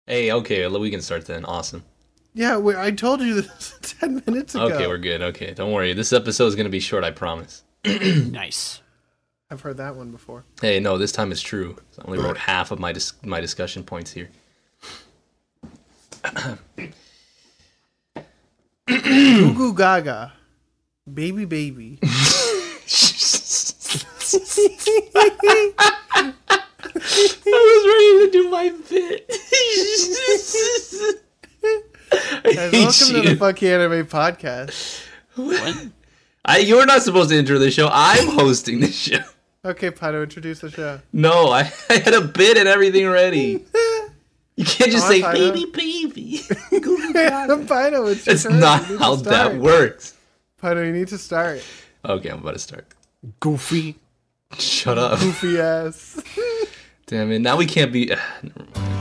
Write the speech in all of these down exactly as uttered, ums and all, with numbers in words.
Hey, okay, we can start then. Awesome. Yeah, we, I told you this ten minutes ago. Okay, we're good. Okay, don't worry. This episode is going to be short, I promise. Nice. I've heard that one before. Hey, no, this time it's true. I only wrote half of my dis- my discussion points here. Goo Goo Gaga. Baby Baby. I was ready to do my bit. Guys, welcome you. to the Funky Anime Podcast. What? I, you're not supposed to intro the show. I'm hosting the show. Okay, Pato, introduce the show. No, I, I had a bit and everything ready. You can't just Come say, on, baby, baby. Pato, it's your That's turn. not You need how to start. that works. Pato, you need to start. Okay, I'm about to start. Goofy. Shut up. Goofy ass. Damn it, now we can't be... Never mind.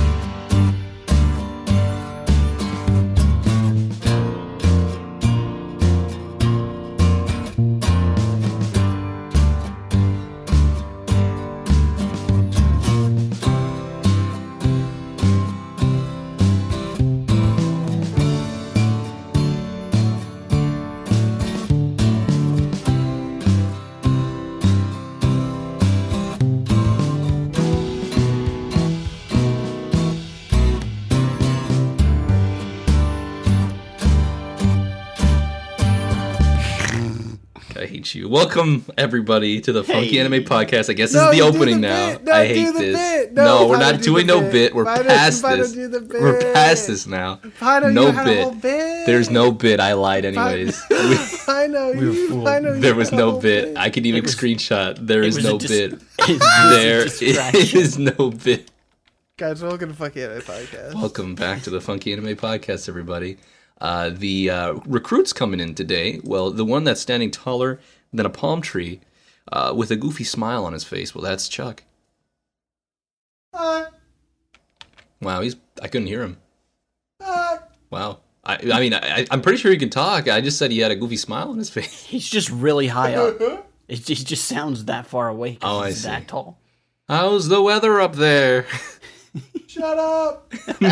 I hate you. Welcome, everybody, to the Funky Hey. Anime Podcast. I guess No, this is the you do opening the now. bit. No, I do hate the this. bit. No, No, we're Pato, not do doing the no bit. bit. We're Pato, past Pato, this. do the We're bit. past this now. Pato, no you had bit. a whole bit. There's no bit. I lied anyways. Pato, We were you, fooled. Pato, you There was had a no whole bit. I could even was- screenshot. There it is was no a dis- bit. it was There a distraction. is no bit. Guys, welcome to Funky Anime Podcast. Welcome back to the Funky Anime Podcast, everybody. Uh, the uh, recruit's coming in today. Well, the one that's standing taller than a palm tree uh, with a goofy smile on his face. Well, that's Chuck. Uh, Wow, he's. I couldn't hear him. uh, Wow. I, I mean, I, I'm pretty sure he can talk. I just said he had a goofy smile on his face. He's just really high up. It just, he just sounds that far away 'cause Oh, I he's see. that tall. How's the weather up there? shut up.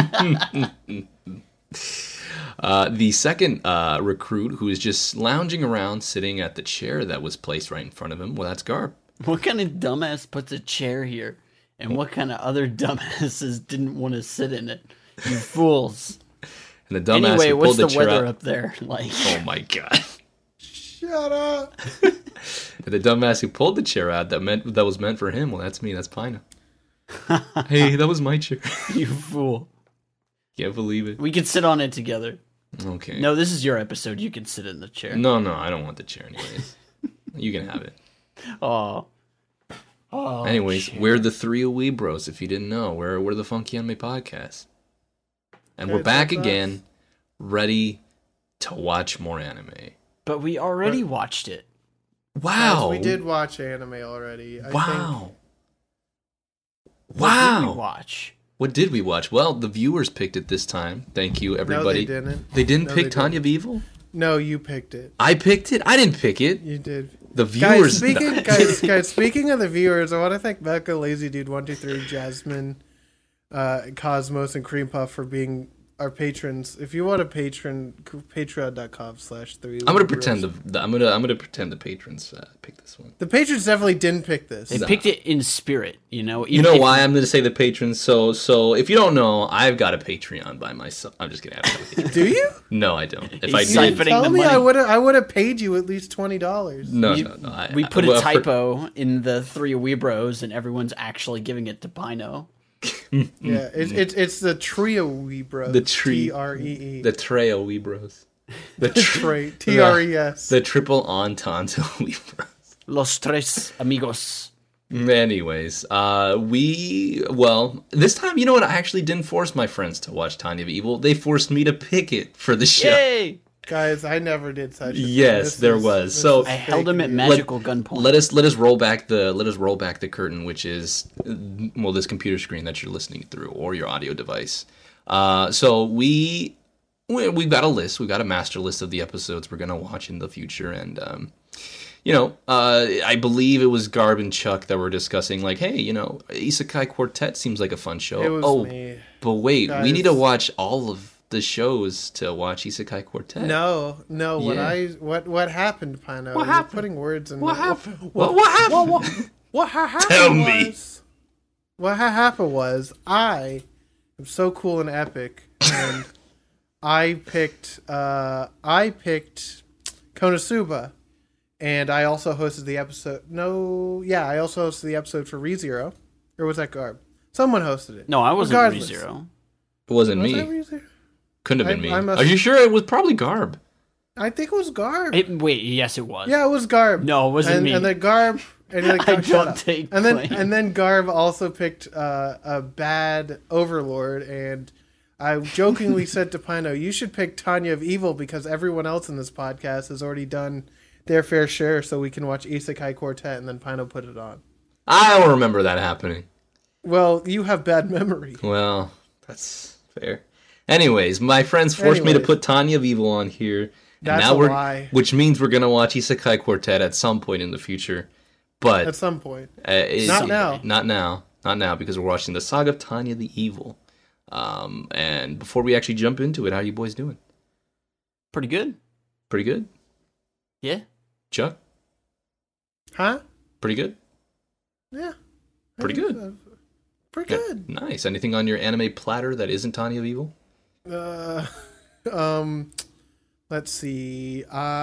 Uh, the second uh, recruit, who is just lounging around, sitting at the chair that was placed right in front of him. Well, that's Garb. What kind of dumbass puts a chair here? And what kind of other dumbasses didn't want to sit in it? You fools. And the dumbass Anyway, who what's pulled the, the chair weather out. up there like? Oh my god. Shut up. And the dumbass who pulled the chair out that meant that was meant for him. Well, that's me. That's Pina. Hey, that was my chair. You fool. Can't believe it. We can sit on it together. Okay. No, this is your episode. You can sit in the chair. No, no, I don't want the chair anyways. You can have it. Oh. Oh. Anyways, shit. we're the three Wee Bros. If you didn't know, we're we're the Funky Anime Podcast, and we're Guys, back what's up? again, ready to watch more anime. But we already watched it. Wow, Guys, we did watch anime already. I Wow, What wow. did we watch? What did we watch? Well, the viewers picked it this time. Thank you, Think... No, everybody. they didn't. They didn't No, pick they Tanya of Evil. No, you picked it. I picked it. I didn't pick it. You did. The Guys, viewers. speaking, guys, guys, speaking of the viewers, I want to thank Becca, Lazy Dude one two three, Jasmine, uh, Cosmos, and Cream Puff for being our patrons. If you want a patron, patreon.com slash three. I'm gonna pretend the, the I'm gonna I'm gonna pretend the patrons uh, picked this one. The patrons definitely didn't pick this. They No. picked it in spirit, you know. You Even know if- why I'm going to say the patrons? So, so if you don't know, I've got a Patreon by myself. I'm just kidding. I don't have a Patreon. Do you? No, I don't. If He's I You siphoning did, didn't tell the me money. I would have. I would have paid you at least twenty dollars. no, we, no, no. I, we I- put well, a for- typo in the three Wee Bros, and everyone's actually giving it to Pino. Yeah, it's it's it's the trio we bros. The tree- T R E E. the Treo Wee Bros. The The tri- tray. T R E S. the triple entente Wee Bros. Los tres amigos. Anyways, uh, we well this time, you know what? I actually didn't force my friends to watch Tanya of Evil. They forced me to pick it for the show. Yay! Guys, I never did such a thing. Yes, This there is- was. this So- is I held him fake at news. magical gunpoint. Let us let us roll back the let us roll back the curtain, which is uh, well this computer screen that you're listening through or your audio device. Uh, so we, we we've got a list, we've got a master list of the episodes we're gonna watch in the future, and um, you know, uh, I believe it was Garb and Chuck that were discussing, like, hey, you know, Isekai Quartet seems like a fun show. It was oh, me. but wait, Guys. we need to watch all of the shows to watch Isekai Quartet. No, no. What Yeah. I what what happened, Pino? What You're happened? Putting words in. What there. happened? What, what happened? What, what, what ha- happened Tell me. was, what ha- happened was I am so cool and epic, and I picked uh, I picked Konosuba, and I also hosted the episode. No, yeah, I also hosted the episode for ReZero, or was that Garb? Someone hosted it. No, I wasn't Regardless. ReZero. It wasn't Was me. that ReZero? Couldn't have been I- I me. must- Are you sure it was probably Garb? I think it was Garb. It, wait, yes, it was. Yeah, it was Garb. No, it wasn't and, me. And then Garb. And then, I shut don't up. take And then claim. and then Garb also picked uh, a bad Overlord, and I jokingly said to Pino, "You should pick Tanya of Evil because everyone else in this podcast has already done their fair share, so we can watch Isekai Quartet." And then Pino put it on. I don't remember that happening. Well, you have bad memory. Well, that's fair. Anyways, my friends forced me to Anyways. put Tanya of Evil on here. And That's now a we're, lie. which means we're gonna watch Isekai Quartet at some point in the future. But At some point. uh, it's, Not now. Not now. Not now because we're watching the Saga of Tanya the Evil. Um, and before we actually jump into it, how you boys doing? Pretty good. Pretty good, Yeah. Chuck. Huh? Pretty good. Yeah. Pretty good. Pretty Yeah, good. nice. Anything on your anime platter that isn't Tanya of Evil? Uh, um, let's see.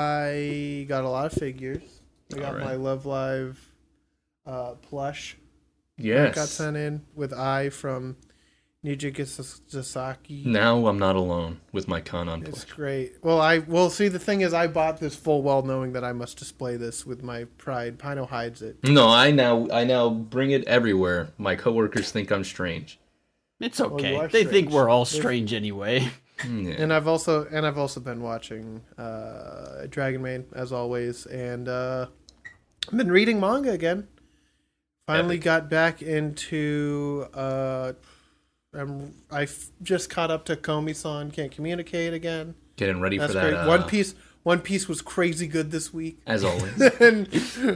I got a lot of figures. I got Alright. my Love Live uh, plush. Yes. Got sent in with I from Nijiki Sasaki. Now I'm not alone with my Kanon It's plush. great. Well, I well see the thing is I bought this full well knowing that I must display this with my pride. Pino hides it. No, I now I now bring it everywhere. My coworkers think I'm strange. It's you okay. are they think strange. we're all If- strange anyway. Yeah. And I've also and I've also been watching uh, Dragon Maid as always, and uh, I've been reading manga again. Finally Epic. got back into. Uh, I'm I f- just caught up to Komi-san Can't Communicate again. Getting ready That's for that. great. Uh, One Piece. One Piece was crazy good this week. as always. and,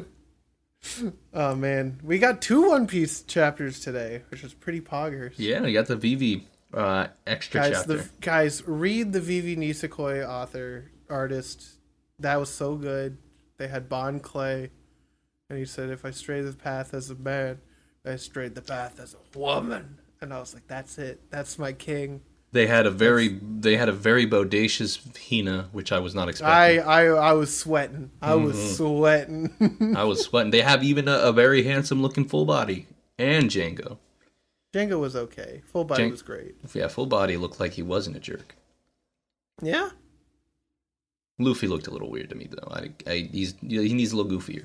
oh man, we got two One Piece chapters today, which was pretty poggers. Yeah, you got the Vivi uh, extra Guys, chapter. the guys, read the Vivi Nisekoi author artist. That was so good. They had Bon Clay, and he said, "If I stray the path as a man, I strayed the path as a woman." And I was like, "That's it. That's my king." They had a very they had a very bodacious Hina, which I was not I expecting. I, I was sweating. I was Mm-hmm. sweating. I, was sweating. They have even a, a very handsome looking full body and Django. Django was okay. Full body Jan- was great. Yeah, full body looked like he wasn't a jerk. Yeah. Luffy looked a little weird to me though. I, I he's he needs a little goofier.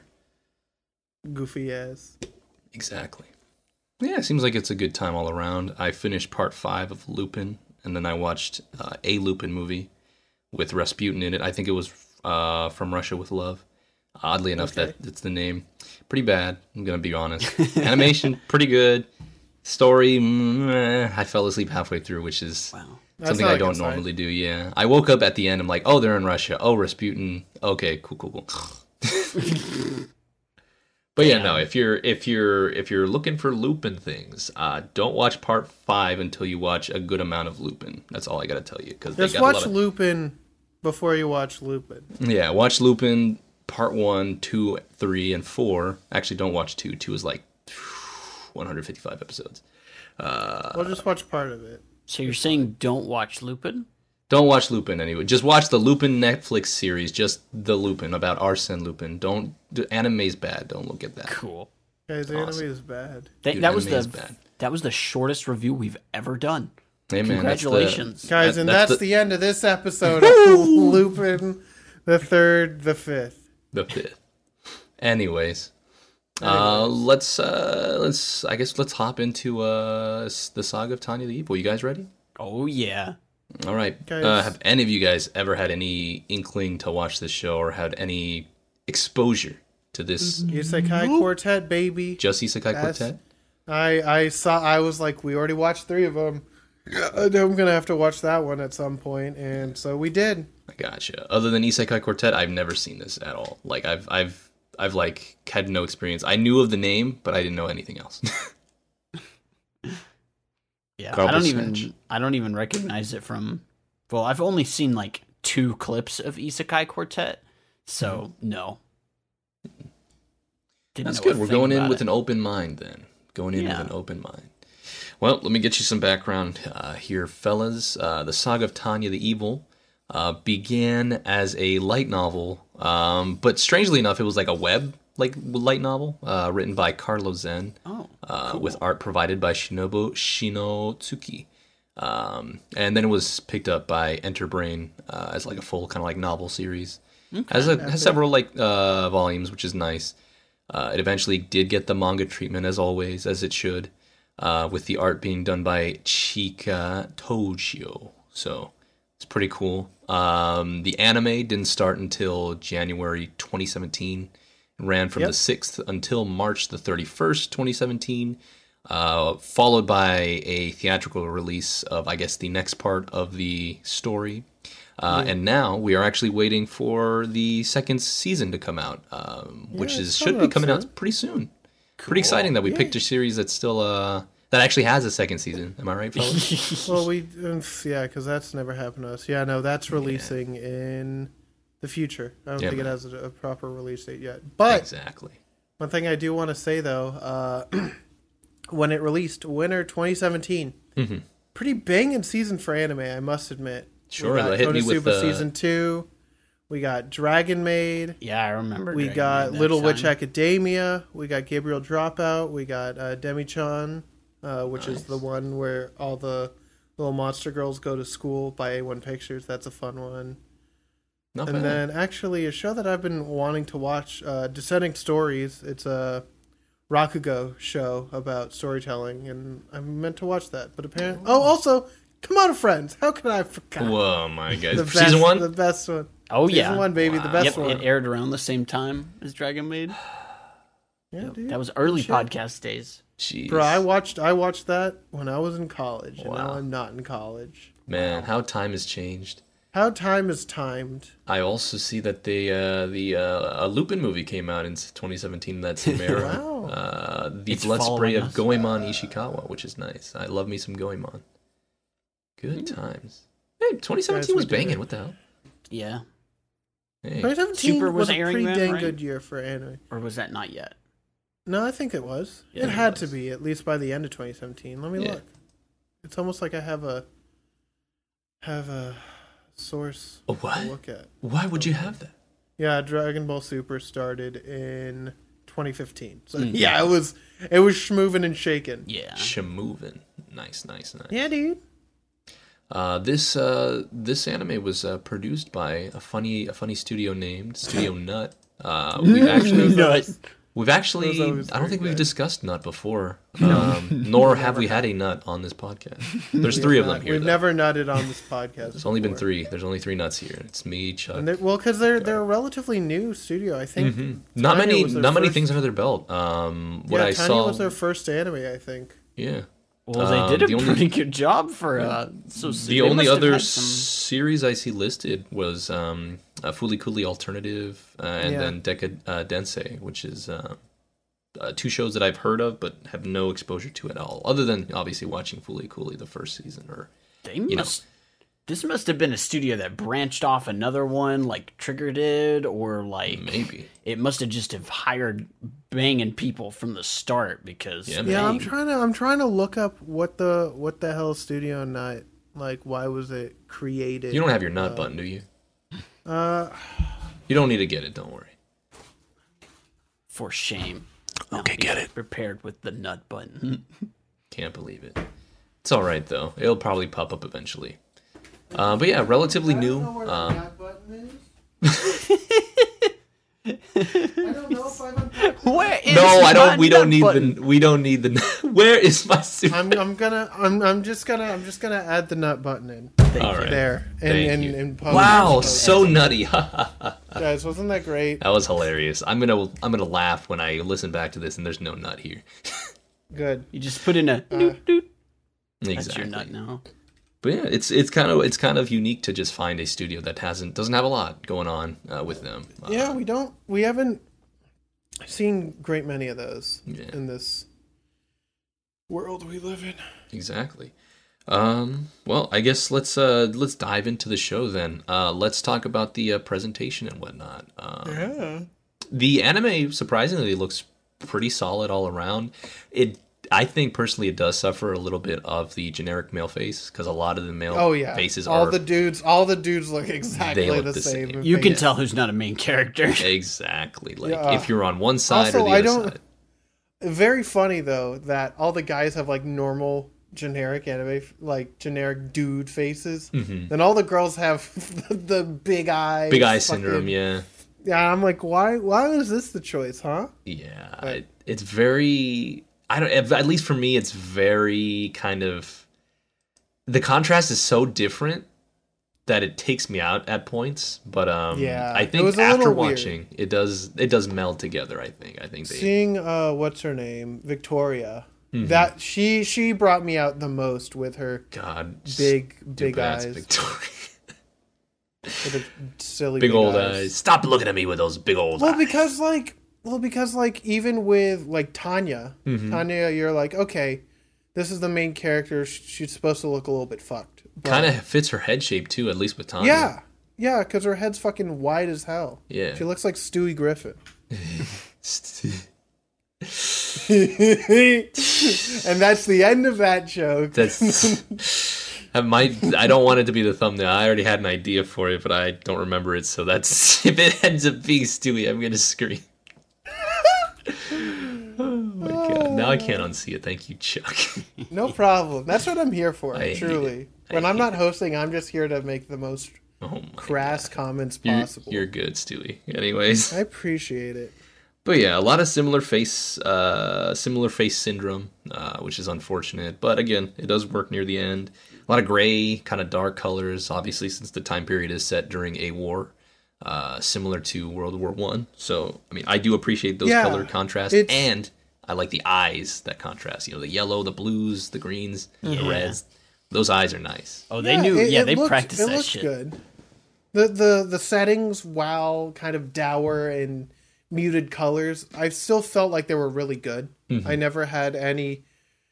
Goofy ass. Exactly. Yeah, it seems like it's a good time all around. I finished part five of Lupin, and then I watched uh, a Lupin movie with Rasputin in it. I think it was uh, From Russia with Love. Oddly enough, Okay. that that's the name. Pretty bad. I'm gonna be honest. Animation, pretty good. Story, meh, I fell asleep halfway through, which is Wow. That's something not I a good don't sign. normally do. Yeah, I woke up at the end. I'm like, oh, they're in Russia. Oh, Rasputin. Okay, cool, cool, cool. But yeah, no. If you're if you're if you're looking for Lupin things, uh, don't watch part five until you watch a good amount of Lupin. That's all I gotta tell you. Because Just got watch a lot of, Lupin before you watch Lupin. yeah, watch Lupin part one, two, three, and four. Actually, don't watch two. Two is like one hundred fifty-five episodes. Uh, We'll just watch part of it. So you're saying don't watch Lupin? Don't watch Lupin anyway. Just watch the Lupin Netflix series. Just the Lupin about Arsene Lupin. Don't the anime's bad. Don't look at that. Cool. Guys, the Awesome. anime is bad. That, Dude, that was anime is the bad. that was the shortest review we've ever done. Hey, man, that's the- Congratulations. Guys, That- and that's that's, the- the... end of this episode of Lupin, the third, the fifth. The fifth. Anyways, uh, let's uh, let's I guess let's hop into uh s- the saga of Tanya the Evil. You guys ready? Oh yeah. All right. Guys. Uh, have any of you guys ever had any inkling to watch this show or had any exposure to this Isekai Quartet, baby. just Isekai That's- Quartet? I I saw. I was like, we already watched three of them. I'm gonna have to watch that one at some point, and so we did. I gotcha. Other than Isekai Quartet, I've never seen this at all. Like I've I've I've like had no experience. I knew of the name, but I didn't know anything else. Yeah, Garbage I don't even Snatch. I don't even recognize it from. Well, I've only seen like two clips of Isekai Quartet, so no. Didn't That's know a good. We're thing going in about with it. an open mind then. Going in Yeah. with an open mind. Well, let me get you some background uh, here, fellas. Uh, the Saga of Tanya the Evil uh, began as a light novel, um, but strangely enough, it was like a web like light novel uh, written by Carlo Zen, Oh, uh, cool. with art provided by Shinobu Shinotsuki. Um, and then it was picked up by Enterbrain uh, as like a full kind of like novel series. Has a, has several like uh, volumes, which is nice. Uh, it eventually did get the manga treatment, as always, as it should, uh, with the art being done by Chika Toshio. So it's pretty cool. Um, the anime didn't start until January twenty seventeen. It ran from Yep. the sixth until March the thirty-first, twenty seventeen, uh, followed by a theatrical release of, I guess, the next part of the story. Uh, And now we are actually waiting for the second season to come out, um, which Yeah, is it's should coming be up coming soon. out pretty soon. Pretty exciting that we Yeah. picked a series that's still uh, that actually has a second season. Am I right, fellas? Well, we um, yeah, because that's never happened to us. Yeah, no, that's releasing in the future. I don't Yeah, think it man. has a, a proper release date yet. But Exactly. one thing I do want to say though, uh, when it released, winter twenty seventeen, Mm-hmm. pretty banging season for anime, I must admit. Sure, we got that hit me with Konosuba the- season two. We got Dragon Maid. Yeah, I remember. We Dragon got Maid that Little time. Witch Academia. We got Gabriel Dropout. We got uh, Demi-chan, uh, which is the one where all the little monster girls go to school by A one Pictures. That's a fun one. Not And bad. then actually a show that I've been wanting to watch, uh, Descending Stories. It's a Rakugo show about storytelling, and I'm meant to watch that. But apparently, oh, also, Komodo Friends. How could I forget? Whoa, my God. The Season best, one? the best one. Oh Season yeah, one, baby, the Wow. best Yep, one. it aired around the same time as Dragon Maid. Yeah, dude. That was early Shit. podcast days. Jeez. Bro, I watched I watched that when I was in college, and now Wow. I'm not in college. Man, how time has changed. How time is timed. I also see that the uh, the uh, a Lupin movie came out in twenty seventeen. That's Samara. Wow. uh, the It's Blood Spray following of us. Goemon Ishikawa, which is nice. I love me some Goemon. Good times. Hey, twenty seventeen Guys, was we did banging. it. What the hell? Yeah, Hey. twenty seventeen Super was, was a airing pretty then, dang right? good year for anime. or was that not yet? No, I think it was. Yeah, it it had was. to be, at least by the end of twenty seventeen. Let me Yeah. look. It's almost like I have a have a source Oh, to what? look at. Why would you have that? Yeah, Dragon Ball Super started in twenty fifteen. So Mm. yeah, it was it was schmoving and shaking. Yeah, Shamovin. Nice, nice, nice. Yeah, dude. Uh, this uh, this anime was uh, produced by a funny a funny studio named Studio Nut. Uh, we've actually Nut. we've actually Those always I don't very think we've good. discussed Nut before, um, nor have we had a Nut on this podcast. There's three of them Not- here. We've though. never nutted on this podcast. There's only been before. three. There's only three nuts here. It's me, Chuck. And they, well, because they're they're a relatively new studio. I think Mhm. Not Tanya many, was their not many first- things under their belt. Um, what yeah, I Tanya saw, was their first anime. I think. yeah. Well, they Um, did a the only- pretty good job for uh. So The they only must have other had some- series I see listed was um, a Fooly Cooly Alternative uh, and Yeah. then Deca uh, Dense, which is uh, uh, two shows that I've heard of but have no exposure to at all, other than obviously watching Fooly Cooly the first season. Or They you know. must. This must have been a studio that branched off another one, like Trigger did, or like maybe. it must have just have hired banging people from the start because Yeah, Yeah, I'm dang, trying to I'm trying to look up what the what the hell is Studio Nut, like why was it created? You don't have your nut Uh, button, do you? Uh, You don't need to get it. Don't worry. for shame. Okay, Not get be it. Prepared with the nut button. Can't believe it. It's all right though. It'll probably pop up eventually. Uh, but yeah, relatively new. Um, I don't know if I've unpacked Where is no, I my don't. We don't nut need button? the. We don't need the. Where is my super? I'm I'm gonna I'm I'm just gonna I'm just gonna add the nut button in All right. there and Thank and, you. and post- Wow, post. so nutty. guys, wasn't that great? That was hilarious. I'm gonna I'm gonna laugh when I listen back to this and there's no nut here. Good. You just put in a Uh, doot doot. That's Exactly. your nut now. But yeah, it's it's kind of it's kind of unique to just find a studio that hasn't doesn't have a lot going on uh, with them. Uh, Yeah, we don't we haven't I've seen great many of those Yeah. in this world we live in. Exactly. Um, well, I guess let's uh, let's dive into the show then. Uh, let's talk about the uh, presentation and whatnot. Um, Yeah. The anime surprisingly looks pretty solid all around. It, I think personally, it does suffer a little bit of the generic male face because a lot of the male Oh yeah. faces all are the dudes, all the dudes look exactly look the, the same. same. in You can face. tell who's not a main character. exactly like Yeah. if you're on one side Also, or the I other don't- side. Very funny though that all the guys have like normal generic anime, like generic dude faces. Mhm. Then all the girls have the, the big eyes, Big eye fucking- syndrome, yeah. Yeah, I'm like, why? Why was this the choice, huh? Yeah, Right. it, it's very. I don't. At least for me, it's very kind of. The contrast is so different that it takes me out at points. But um, Yeah, I it think was a after little weird. watching, it does it does meld together. I think. I think they. Seeing uh, what's her name, Victoria. Mhm. That she she brought me out the most with her God, big big stupid ass eyes, Victoria. with her silly big, big, old eyes. eyes. Stop looking at me with those big old Well, eyes. because like, well, because like, even with like Tanya, Mhm. Tanya, you're like, okay, this is the main character. sh- She's supposed to look a little bit fucked. But- Kind of fits her head shape too, at least with Tanya. Yeah, yeah, because her head's fucking wide as hell. Yeah. She looks like Stewie Griffin. And that's the end of that joke. That's. I might. I don't want it to be the thumbnail. I already had an idea for it, but I don't remember it. So that's if it ends up being Stewie, I'm gonna scream. Oh my god! Now I can't unsee it. Thank you, Chuck. No problem. That's what I'm here for. I hate Truly, it. I when I'm hate not hosting, I'm just here to make the most Oh my crass comments You're, possible. you're good, Stewie. Anyways, I appreciate it. but yeah, a lot of similar face, uh, similar face syndrome, uh, which is unfortunate. But again, it does work near the end. A lot of gray, kind of dark colors. Obviously, since the time period is set during a war, uh, similar to World War One. So, I mean, I do appreciate those Yeah, color contrasts, it's- and I like the eyes that contrast. You know, the yellow, the blues, the greens, the Yeah. reds. Those eyes are nice. Oh, they knew. it- yeah, it they looks- practiced it that looks shit. good. The the the settings, while kind of dour and muted colors, I still felt like they were really good. Mhm. I never had any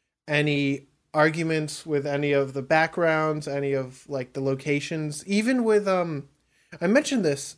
any arguments with any of the backgrounds, any of like the locations, even with um I mentioned this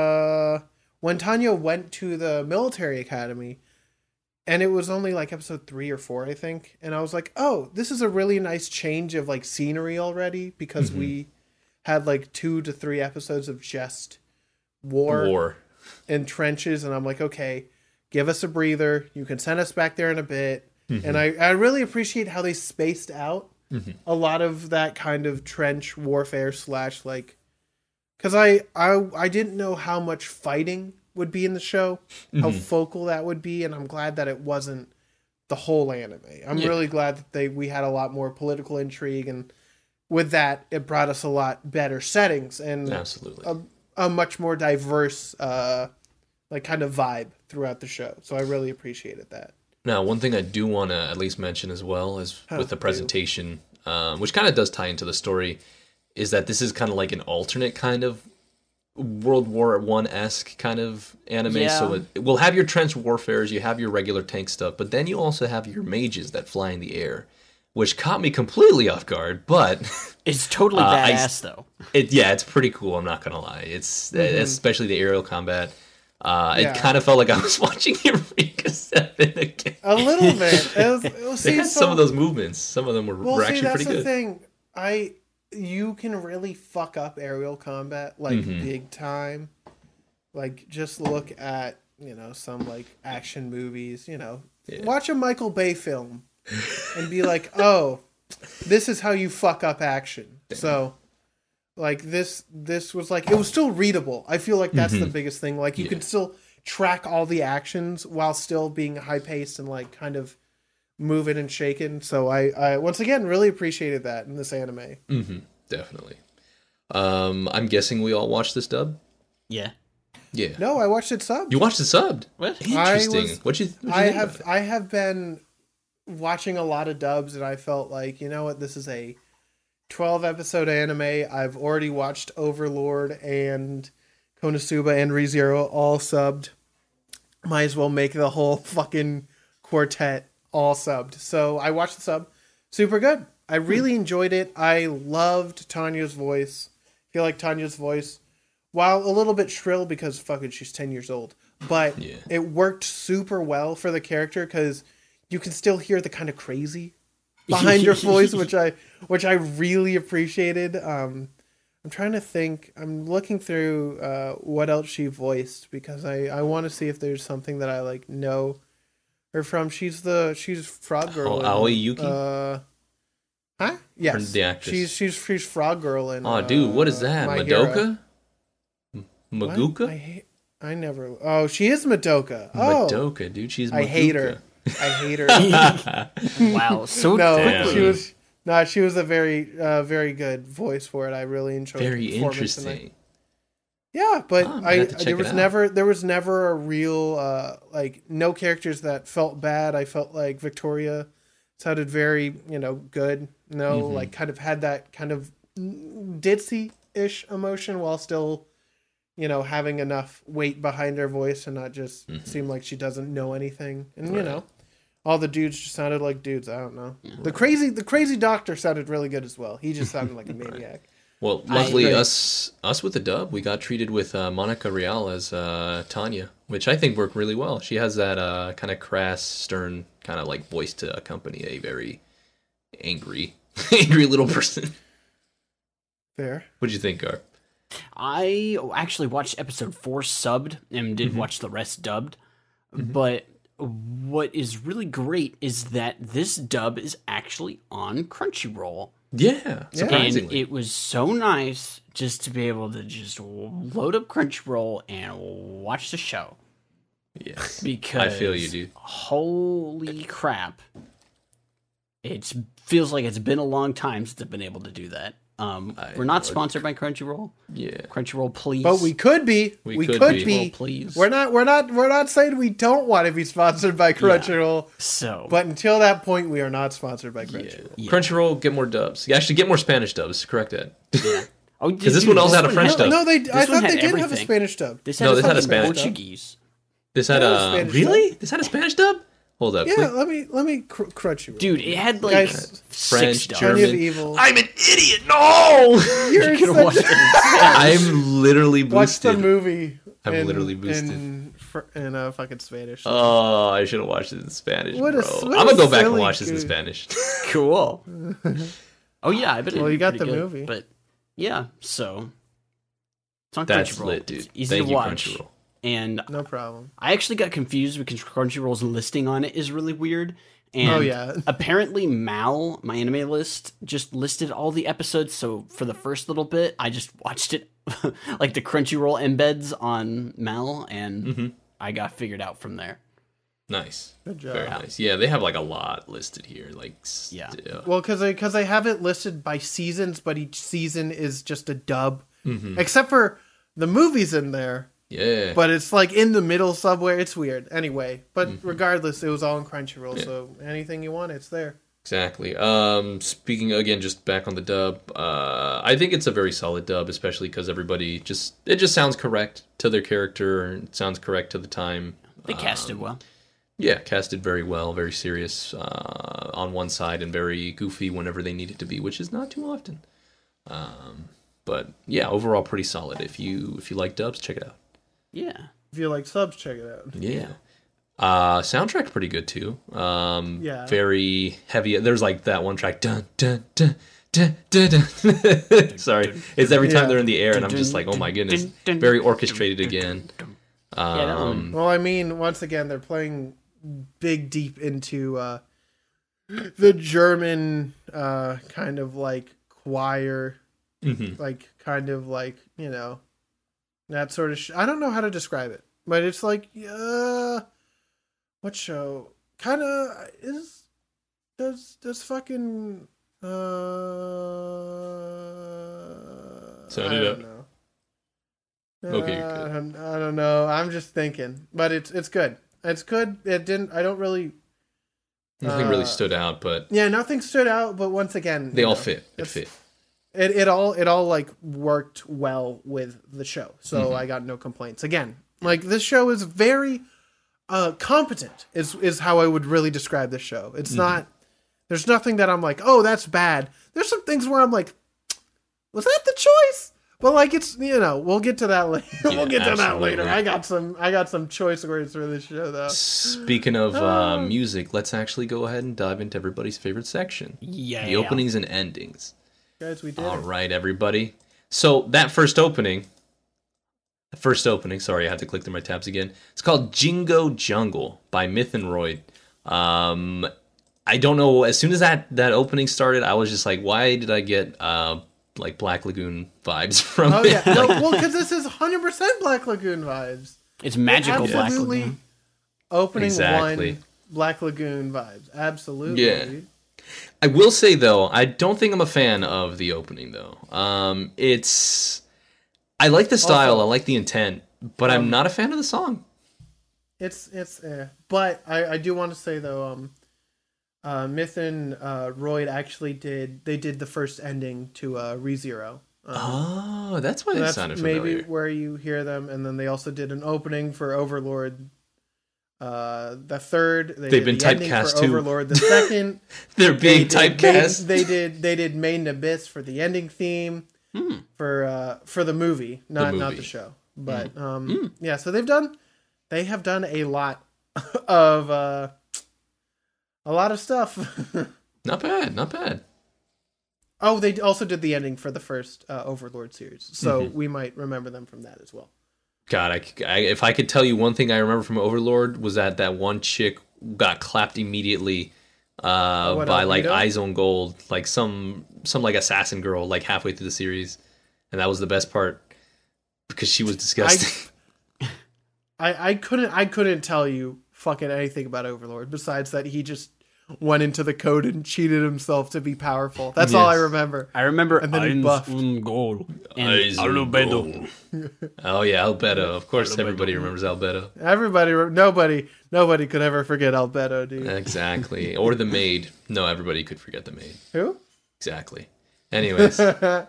uh when Tanya went to the military academy, and it was only like episode three or four, I think, and I was like, oh, this is a really nice change of like scenery already, because Mhm. we had like two to three episodes of just war, War. and trenches, and I'm like, okay, give us a breather. You can send us back there in a bit. Mhm. And I, I really appreciate how they spaced out Mhm. a lot of that kind of trench warfare slash like, because I, I I didn't know how much fighting would be in the show, how Mhm. focal that would be, and I'm glad that it wasn't the whole anime. I'm Yeah. really glad that they we had a lot more political intrigue, and with that, it brought us a lot better settings and Absolutely. a, a much more diverse, uh, like kind of vibe throughout the show. So I really appreciated that. Now, one thing I do want to at least mention as well is Huh, with the do. presentation, um, which kind of does tie into the story, is that this is kind of like an alternate kind of World War One esque kind of anime. Yeah. So it, it will have your trench warfares, you have your regular tank stuff, but then you also have your mages that fly in the air, which caught me completely off guard. But It's totally Uh, I- badass, though. it, yeah, it's pretty cool. I'm not gonna lie. It's especially the aerial combat. Uh, Yeah. It kind of felt like I was watching Eureka Seven again. A little bit. It was, it was, They see, had so- some of those movements. Some of them were, Well, were see, actually that's pretty the good. thing. I you can really fuck up aerial combat like Mhm. big time. Like just look at you know some like action movies. You know, Yeah. watch a Michael Bay film and be like, oh, this is how you fuck up action. So. Like this, this was like it was still readable. I feel like that's the Mhm. biggest thing. Like you Yeah. can still track all the actions while still being high paced and like kind of moving and shaking. So I, I once again really appreciated that in this anime. hmm Definitely. Um, I'm guessing we all watched this dub. Yeah. Yeah. No, I watched it subbed. You watched it subbed. What? Interesting. was- what you? What'd you I think have about I have been watching a lot of dubs, and I felt like you know what, this is a twelve episode anime. I've already watched Overlord and Konosuba and ReZero all subbed. might as well make the whole fucking quartet all subbed. So I watched the sub. Super good. I really enjoyed it. I loved Tanya's voice. I feel like Tanya's voice, while a little bit shrill because fucking she's ten years old, but Yeah. it worked super well for the character because you can still hear the kind of crazy behind her voice, which I which I really appreciated. Um, I'm trying to think. I'm looking through uh, what else she voiced because I, I want to see if there's something that I like know her from. She's the she's Frog Girl. Oh, in, Aoi Yuki? Uh, huh? Yes. the actress. She's she's she's Frog Girl in. Oh, dude, what is uh, that? My Hero. Madoka? M- What? Maguka? I hate. I never. Oh, she is Madoka. Oh, Madoka, dude. She's Maguka. I hate her. I hate her. Wow, so no, quickly. she was. No, she was a very, uh, very good voice for it. I really enjoyed. Very the performance tonight. interesting. Yeah, but Oh, I'm gonna I have to check there it was out. never there was never a real uh, like no characters that felt bad. I felt like Victoria sounded very you know good. No, Mhm. like kind of had that kind of ditzy ish emotion while still you know having enough weight behind her voice and not just Mhm. seem like she doesn't know anything. And you Right. know, all the dudes just sounded like dudes. I don't know. The crazy the crazy doctor sounded really good as well. He just sounded like a maniac. Well, I- luckily, Right. us us with the dub, we got treated with uh, Monica Real as uh, Tanya, which I think worked really well. She has that uh, kind of crass, stern kind of like voice to accompany a very angry, angry little person. Fair. What'd you think, Gar? I actually watched episode four subbed and did watch the rest dubbed. But what is really great is that this dub is actually on Crunchyroll. Yeah, Yeah. And surprisingly. it was so nice just to be able to just load up Crunchyroll and watch the show. yes, Because I feel you, dude. holy crap. It feels like it's been a long time since I've been able to do that. Um, I we're not know. sponsored by Crunchyroll. Yeah, Crunchyroll, please. But we could be. We We, could could, be. be. Crunchyroll, please. We're not. We're not. We're not saying we don't want to be sponsored by Crunchyroll. So, But until that point, we are not sponsored by Crunchyroll. Yeah. Crunchyroll, get more dubs. You actually get more Spanish dubs. Correct that. oh, Because this one also had a French had, dub. No, they. I This one thought had they did have a everything. Spanish dub. This No, had this had a fucking Spanish dub. Portuguese. This had Yeah, it a was Spanish really? This had a Spanish dub. Hold up, Yeah, click. let me let me cr- Crunchyroll. Dude, it had like Guys, six French, dubs. Army German. of Evil. I'm an idiot. No. You're You could have such watched a- it in Spanish. I'm literally Watch boosted. the movie. I'm in- literally boosted. in, fr- in uh, fucking Spanish. Oh, I should have watched it in Spanish, What a- bro. what I'm a gonna go back and silly watch this in goof. Spanish. Cool. Oh yeah, I bet. Well, it'd you be got pretty the good. movie. but yeah. So it's on That's Crunchyroll. lit, dude. It's easy Thank to you, watch. Crunchyroll. And No problem. I actually got confused because Crunchyroll's listing on it is really weird. And Oh, yeah. apparently Mal, my anime list, just listed all the episodes. So for the first little bit, I just watched it like the Crunchyroll embeds on Mal, and Mm-hmm. I got figured out from there. Nice. Good job. Very nice. Yeah, they have like a lot listed here. Like, s- Yeah. uh, Well, because I because I have it listed by seasons, but each season is just a dub, Mm-hmm. except for the movies in there. yeah. But it's like in the middle somewhere. It's weird. Anyway, but Mm-hmm. regardless, it was all on Crunchyroll, so anything you want, it's there. Exactly. Um, speaking again, just back on the dub, uh, I think it's a very solid dub, especially because everybody just it just sounds correct to their character and it sounds correct to the time. They casted well. Yeah, casted very well, very serious uh, on one side and very goofy whenever they need it to be, which is not too often. Um, but yeah, overall pretty solid. If you if you like dubs, check it out. Yeah. If you like subs, check it out. Yeah. Uh, soundtrack's pretty good too. Um, Yeah. Very heavy. There's like that one track. Dun dun dun dun dun. dun. Sorry, it's every time Yeah. they're in the air, and I'm just like, oh my goodness, very orchestrated again. Yeah, that one. Um, Well, I mean, once again, they're playing big deep into uh, the German uh, kind of like choir, mhm. like kind of like you know that sort of. Sh- I don't know how to describe it, but it's like uh, what show kind of is does does fucking uh. Sound I it don't up. know. Okay, you're Uh, good. I don't, I don't know. I'm just thinking, but it's it's good. It's good. It didn't. I don't really. Nothing Uh, really stood out, but Yeah, nothing stood out. But once again, they you all know, fit. It it's- fit. It it all it all like worked well with the show, so Mm-hmm. I got no complaints. Again, like this show is very uh, competent is is how I would really describe this show. It's mm-hmm. not. There's nothing that I'm like, oh, that's bad. There's some things where I'm like, was that the choice? But like, it's, you know, we'll get to that later. Yeah, we'll get to absolutely. that later. I got some, I got some choice words for this show, though. Speaking of uh, music, let's actually go ahead and dive into everybody's favorite section. Yeah. The openings and endings. Guys, we did. All right, everybody. So that first opening, the first opening. Sorry, I had to click through my tabs again. It's called Jingo Jungle by Myth and Royd. Um, I don't know. As soon as that that opening started, I was just like, why did I get uh? like Black Lagoon vibes from oh, it. Yeah. No, well, because this is one hundred percent Black Lagoon vibes. It's magical it Black Lagoon. Opening exactly. one Black Lagoon vibes. Absolutely. Yeah. I will say, though, I don't think I'm a fan of the opening, though. Um, it's... I like the style, also, I like the intent, but um, I'm not a fan of the song. It's, it's, eh. But I, I do want to say, though, um, Uh, Myth and uh, Royd actually did. They did the first ending to uh, ReZero. Um, oh, that's why so it that's sounded familiar. Maybe where you hear them, and then they also did an opening for Overlord. Uh, the third. They They've did been the typecast for too. Overlord. The second. They're being they typecast. Did, they, they did. They did Maiden Abyss for the ending theme mm. for uh, for the movie, not the movie. not the show. But mm. um, mm. yeah, so they've done. They have done a lot of. Uh, A lot of stuff. Not bad, not bad. Oh, they also did the ending for the first uh, Overlord series, so mm-hmm. we might remember them from that as well. God, I, I, if I could tell you one thing I remember from Overlord was that that one chick got clapped immediately uh, oh, by like Eyes on Gold, like some some like assassin girl, like halfway through the series, and that was the best part because she was disgusting. I, I, I couldn't I couldn't tell you fucking anything about Overlord besides that he just went into the code and cheated himself to be powerful. That's yes. all I remember. I remember and then he buffed. Goal and Albedo. Oh yeah, Albedo. Of course, Albedo. Everybody remembers Albedo. Everybody, nobody, nobody could ever forget Albedo, dude. Exactly. Or the maid. No, everybody could forget the maid. Who? Exactly. Anyways,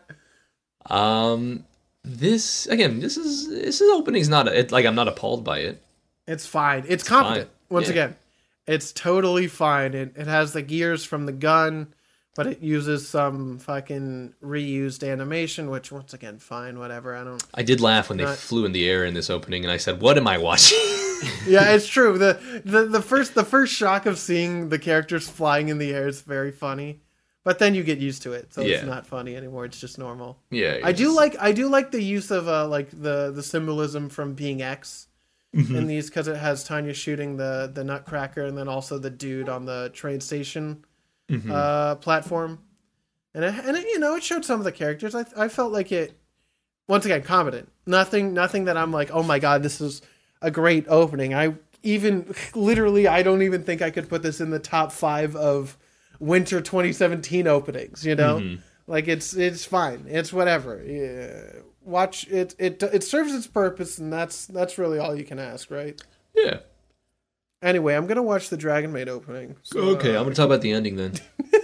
um, this again, this is this is opening's not a, it, like I'm not appalled by it. It's fine. It's, it's competent. Fine. Once yeah. again, it's totally fine. It it has the gears from the gun, but it uses some fucking reused animation, which once again, fine, whatever. I don't. I did laugh when not... they flew in the air in this opening, and I said, "What am I watching?" Yeah, it's true. the the The first the first shock of seeing the characters flying in the air is very funny, but then you get used to it, so yeah. it's not funny anymore. It's just normal. Yeah, I do just... like I do like the use of uh like the the symbolism from being X. Mm-hmm. In these, because it has Tanya shooting the the Nutcracker and then also the dude on the train station mm-hmm. uh, platform, and it, and it, you know it showed some of the characters. I I felt like it once again competent. Nothing nothing that I'm like, oh my god, this is a great opening. I even literally I don't even think I could put this in the top five of winter twenty seventeen openings. You know, mm-hmm. like it's it's fine. It's whatever. Yeah. Watch it. It it serves its purpose, and that's that's really all you can ask, right? Yeah. Anyway, I'm gonna watch the Dragon Maid opening. So, okay, uh, I'm gonna talk about the ending then.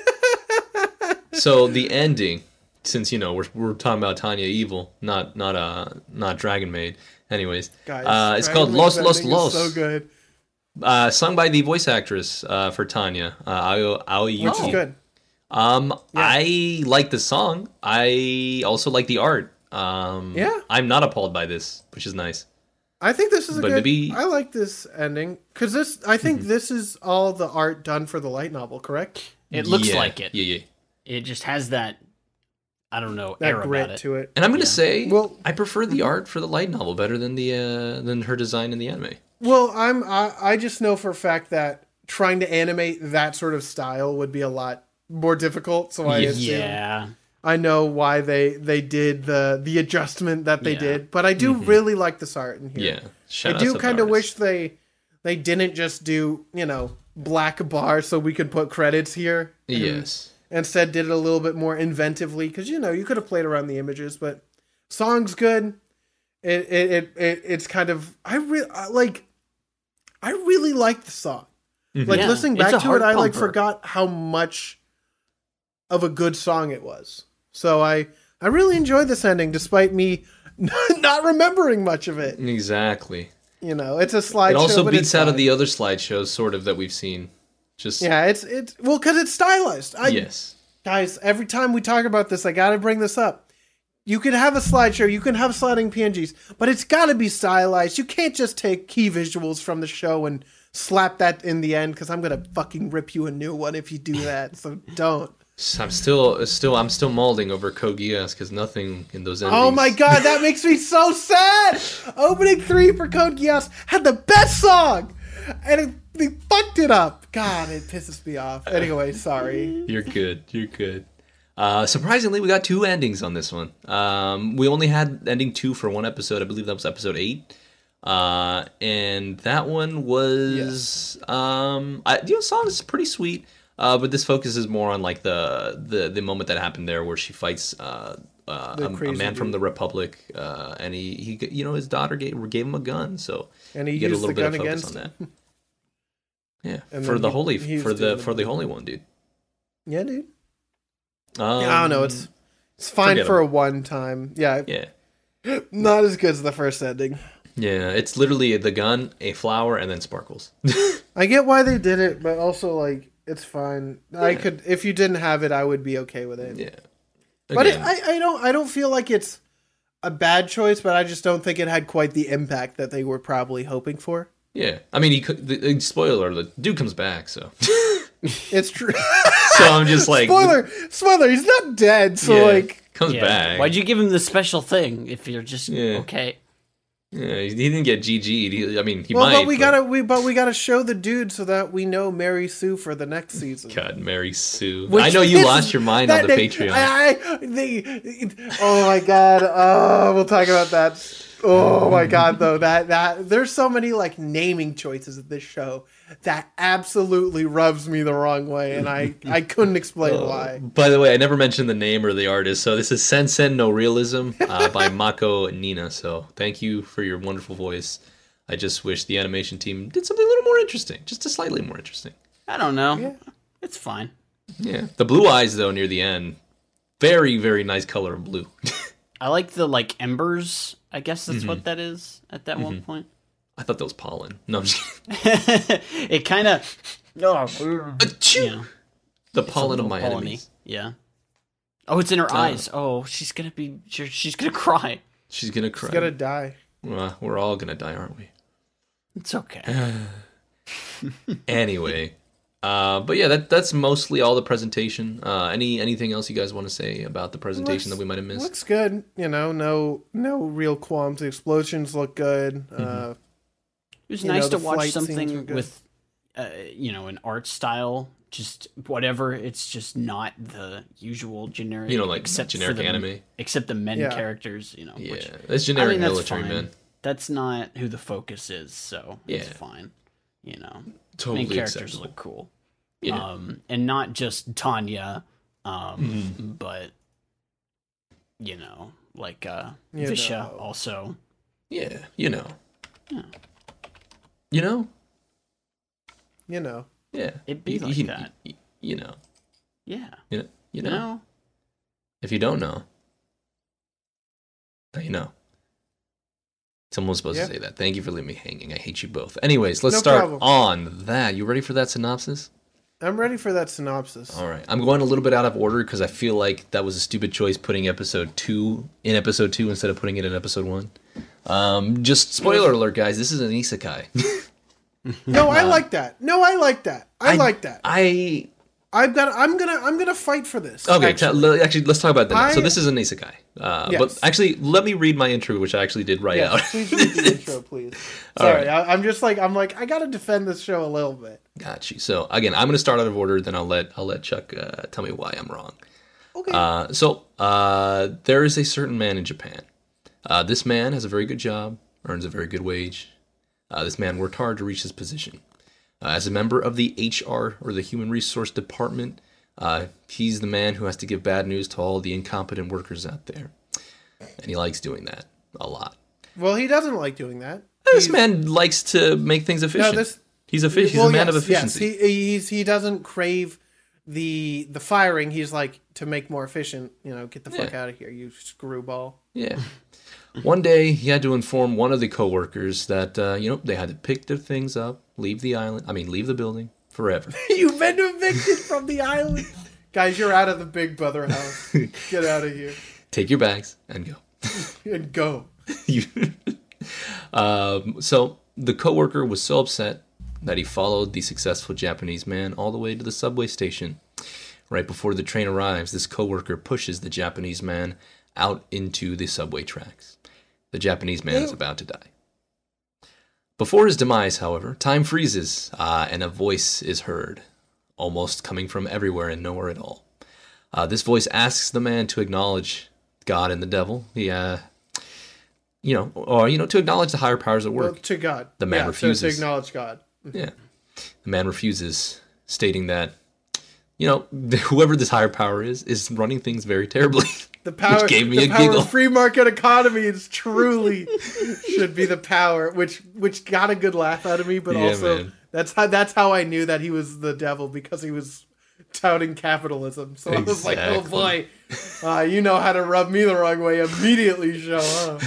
So the ending, since you know we're we're talking about Tanya Evil, not not uh not Dragon Maid. Anyways, guys, uh, it's called Los Los Los. So good. Uh, sung by the voice actress uh, for Tanya, uh, Aoi Aoi Which is good. Um, yeah. I like the song. I also like the art. Um, yeah, I'm not appalled by this, which is nice. I think this is a but good. Maybe... I like this ending because this. I think mm-hmm. this is all the art done for the light novel. Correct? It looks yeah. like it. Yeah, yeah. It just has that. I don't know, that air grit about it. to it. And I'm gonna yeah. say, well, I prefer the art for the light novel better than the uh, than her design in the anime. Well, I'm. I, I just know for a fact that trying to animate that sort of style would be a lot more difficult. So I assume. Yeah. I know why they, they did the the adjustment that they yeah. did, but I do mm-hmm. really like this art in here. Yeah, shout I do kind of wish they they didn't just do you know black bar so we could put credits here. Yes, instead did it a little bit more inventively because you know you could have played around the images, but song's good. It it it, it it's kind of I really like I really like the song. Mm-hmm. Like yeah, listening back to it, I like pumper. forgot how much of a good song it was. So I, I really enjoyed this ending, despite me not remembering much of it. Exactly. You know, it's a slideshow. It also but beats it's out fun. of the other slideshows, sort of, that we've seen. Just Yeah, it's it's well because it's stylized. I, yes, guys, every time we talk about this, I got to bring this up. You can have a slideshow, you can have sliding P N Gs, but it's got to be stylized. You can't just take key visuals from the show and slap that in the end, because I'm gonna fucking rip you a new one if you do that. So don't. I'm still, still, I'm still molding over Code Geass because nothing in those endings. Oh my god, that makes me so sad. Opening three for Code Geass had the best song, and it, they fucked it up. God, it pisses me off. Anyway, sorry. You're good. You're good. Uh, surprisingly, we got two endings on this one. Um, we only had ending two for one episode. I believe that was episode eight. Uh, and that one was, um, I, you know, the song is pretty sweet. Uh, but this focuses more on like the, the, the moment that happened there, where she fights uh, uh, a, a man dude. from the Republic, uh, and he, he, you know, his daughter gave, gave him a gun, so And he you get a used little the bit of gun focus against on that. him. Yeah, And for then the he- holy, he was for the doing the for the blue. holy one, dude. Yeah, dude. Um, I don't know. It's it's fine forget for him. a one time. Yeah, yeah. not as good as the first ending. Yeah, it's literally the gun, a flower, and then sparkles. I get why they did it, but also like it's fine. I Yeah. could if you didn't have it, I would be okay with it. Yeah, But it, Again, I I don't I don't feel like it's a bad choice, but I just don't think it had quite the impact that they were probably hoping for. yeah. I mean, he could, the, the- spoiler: the dude comes back, so It's true. so I'm just like spoiler, spoiler. He's not dead, so yeah, like comes Yeah. back. Why'd you give him the special thing if you're just Yeah. okay? Yeah, he didn't get G G'd. He, I mean, he well, might. but we gotta we but we gotta show the dude so that we know Mary Sue for the next season. God, Mary Sue. Which I know you is- lost your mind that on the name- Patreon. I, I, they, oh my god! Oh, we'll talk about that. Oh my god, though that that there's so many like naming choices in this show that absolutely rubs me the wrong way, and I I couldn't explain Oh, why. By the way, I never mentioned the name or the artist. So this is Sensen no Realism uh, by Mako Nina. So thank you for your wonderful voice. I just wish the animation team did something a little more interesting, just a slightly more interesting. I don't know. Yeah. It's fine. Yeah, the blue eyes though near the end, very very nice color of blue. I like the like embers. I guess that's Mm-hmm. what that is at that one point. I thought that was pollen. No, I'm just kidding. It kind of, oh, Achoo! you know, The it's a pollen of little my polleny. enemies. Yeah. Oh, it's in her eyes. Oh, she's gonna be. She's she's gonna cry. She's gonna cry. He's gonna die. Well, we're all gonna die, aren't we? It's okay. Anyway, uh, but yeah, that that's mostly all the presentation. Uh, any anything else you guys want to say about the presentation Looks- that we might have missed? Looks good, you know. No no real qualms. The explosions look good. Mm-hmm. Uh, It was you nice know, to the watch flight scenes were something good. with, uh, you know, an art style. Just whatever. It's just not the usual generic. You know, like except for generic the, anime? Except the men Yeah. characters. You know. Yeah, Which, that's I generic mean, that's military fine. man. That's not who the focus is, so it's Yeah. fine. You know, Totally main characters acceptable. look cool. Yeah. Um, and not just Tanya, um, Mm-hmm. but you know, like uh, You Visha know. also. Yeah, you know. Yeah. You know? you know. Yeah. It'd be you, like you, that. You, you know. Yeah. You know. You You know. know. If you don't know, now you know. Someone was supposed Yeah. to say that. Thank you for leaving me hanging. I hate you both. Anyways, let's No start problem. on that. You ready for that synopsis? I'm ready for that synopsis. All right. I'm going a little bit out of order because I feel like that was a stupid choice putting episode two in episode two instead of putting it in episode one. Um, just spoiler alert, guys. This is an isekai. No, I like that. No, I like that. I, like that. I I've got. I'm gonna. I'm gonna fight for this. okay. actually. Actually, actually let's talk about that. now. So I- this is an isekai. Uh, Yes. But actually, let me read my intro, which I actually did write Yes, out. please read the intro, please. All Sorry, right. I, I'm just like I'm like I gotta defend this show a little bit. Got you. So again, I'm going to start out of order. Then I'll let I'll let Chuck uh, tell me why I'm wrong. Okay. Uh, so uh, there is a certain man in Japan. Uh, this man has a very good job, earns a very good wage. Uh, this man worked hard to reach his position. Uh, as a member of the H R, or the Human Resource Department, uh, he's the man who has to give bad news to all the incompetent workers out there. And he likes doing that a lot. well, he doesn't like doing that. This He's- man likes to make things efficient. this- He's, effi- he's well, a man yes, of efficiency. Yes, he, he's he doesn't crave the the firing, he's like, to make more efficient, you know, get the fuck Yeah. out of here, you screwball. Yeah. One day, he had to inform one of the coworkers that, uh, you know, they had to pick their things up, leave the island, I mean, leave the building forever. You've been evicted from the island. Guys, you're out of the Big Brother house. Get out of here. Take your bags and go. And go. You- um, so the coworker was so upset that he followed the successful Japanese man all the way to the subway station. Right before the train arrives, this coworker pushes the Japanese man out into the subway tracks. The Japanese man is Ew. about to die. Before his demise, however, time freezes, uh, and a voice is heard, almost coming from everywhere and nowhere at all. Uh, this voice asks the man to acknowledge God and the devil. He, uh, you know, or you know, to acknowledge the higher powers at work. Well, to God. The man yeah, refuses. So to acknowledge God. Yeah. The man refuses, stating that, you know, whoever this higher power is, is running things very terribly. The power, Which gave me the a power giggle. of free market economy is truly should be the power, which which got a good laugh out of me, but Yeah, also man. that's how that's how I knew that he was the devil, because he was touting capitalism. So I was like, oh boy, uh, you know how to rub me the wrong way immediately, show up.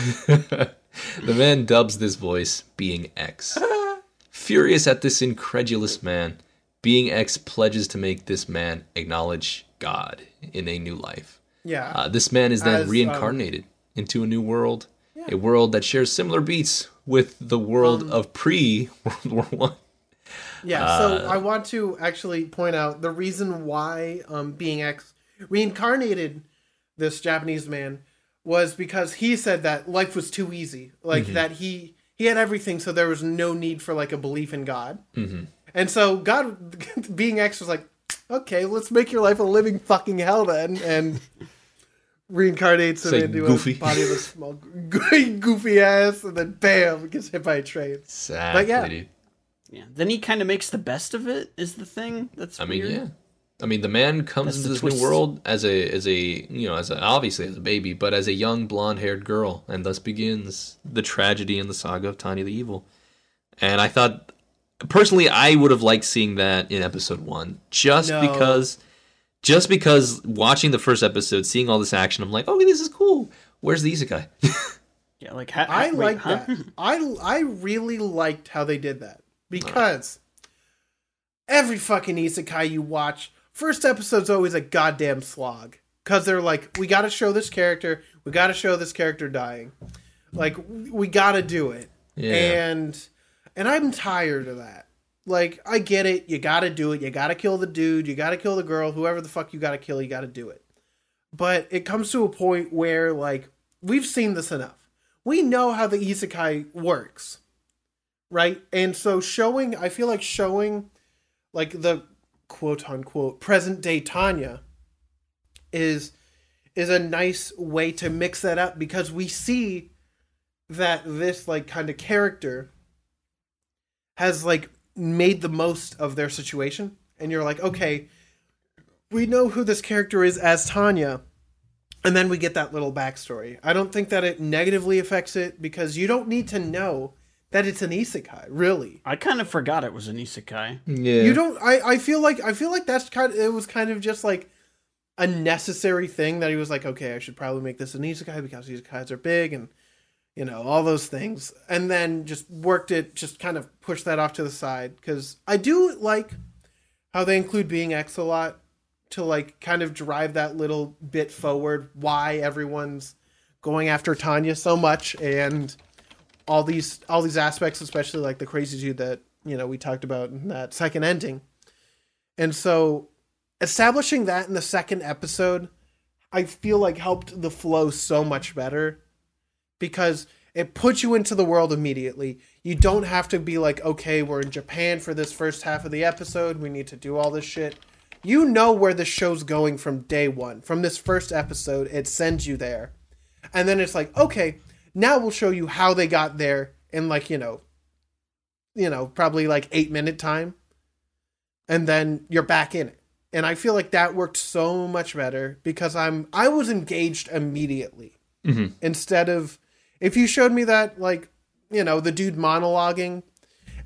The man dubs this voice Being X. Furious at this incredulous man, Being X pledges to make this man acknowledge God in a new life. Yeah. Uh, this man is then As, um, reincarnated into a new world, a world that shares similar beats with the world Um, of pre-World War One. Yeah, Uh, so I want to actually point out the reason why um, Being X reincarnated this Japanese man was because he said that life was too easy, like Mm-hmm. that he he had everything, so there was no need for like a belief in God. Mm-hmm. And so God, Being X was like, okay, let's make your life a living fucking hell then, and reincarnates him Say into goofy. a body of a small goofy ass, and then bam, gets hit by a train. Exactly, yeah. dude. Yeah. Then he kind of makes the best of it. Is the thing that's I mean, weird. yeah. I mean, the man comes That's into the this twist. new world as a, as a, you know, as a, obviously as a baby, but as a young blonde-haired girl, and thus begins the tragedy and the saga of Tanya the Evil. And I thought, personally, I would have liked seeing that in episode one, just No. because, just because watching the first episode, seeing all this action, I'm like, okay, this is cool. Where's the isekai? Yeah. Like ha- I wait, like huh? that. I I really liked how they did that, because every fucking isekai you watch, first episode's always a goddamn slog, because they're like, we got to show this character, we got to show this character dying, like we got to do it, Yeah. and and I'm tired of that. Like, I get it, you got to do it, you got to kill the dude, you got to kill the girl, whoever the fuck you got to kill, you got to do it. But it comes to a point where, like, we've seen this enough. We know how the isekai works, right? And so showing, I feel like showing, like, the quote-unquote present-day Tanya is is a nice way to mix that up, because we see that this, like, kind of character has, like, made the most of their situation. And you're like, okay, we know who this character is as Tanya, and then we get that little backstory. I don't think that it negatively affects it, because you don't need to know that it's an isekai, really. I kind of forgot it was an isekai. Yeah. You don't. I, I feel like I feel like that's kind of, it was kind of just like a necessary thing that he was like, okay, I should probably make this an isekai because isekais are big, and you know, all those things, and then just worked it, just kind of pushed that off to the side, because I do like how they include Being X a lot, to like kind of drive that little bit forward, why everyone's going after Tanya so much, and all these all these aspects, especially like the crazy dude that, you know, we talked about in that second ending. And so establishing that in the second episode, I feel like helped the flow so much better, because it puts you into the world immediately. You don't have to be like, okay, we're in Japan for this first half of the episode, we need to do all this shit. You know where the show's going from day one. From this first episode, it sends you there. And then it's like, okay, now we'll show you how they got there in, like, you know, you know, probably like eight minute time. And then you're back in it. And I feel like that worked so much better, because I'm I was engaged immediately. Mm-hmm. Instead of, if you showed me that, like, you know, the dude monologuing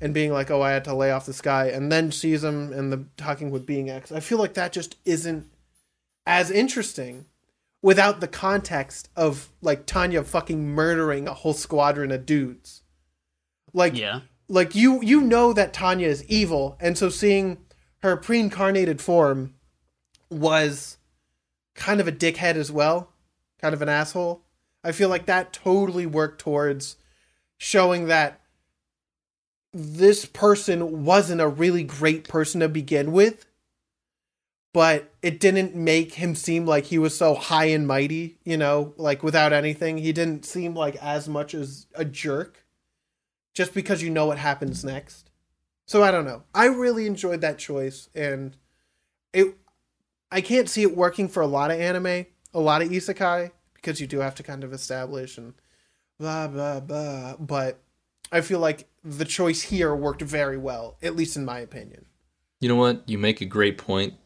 and being like, oh, I had to lay off this guy, and then sees him and the talking with Being X. I feel like that just isn't as interesting without the context of like Tanya fucking murdering a whole squadron of dudes. Like, Yeah. like you you know that Tanya is evil, and so seeing her pre-incarnated form was kind of a dickhead as well, kind of an asshole. I feel like that totally worked towards showing that this person wasn't a really great person to begin with, but it didn't make him seem like he was so high and mighty, you know, like without anything. He didn't seem like as much as a jerk just because you know what happens next. So I don't know. I really enjoyed that choice, and it I can't see it working for a lot of anime, a lot of isekai, because you do have to kind of establish and blah, blah, blah. But I feel like the choice here worked very well, at least in my opinion. You know what? You make a great point.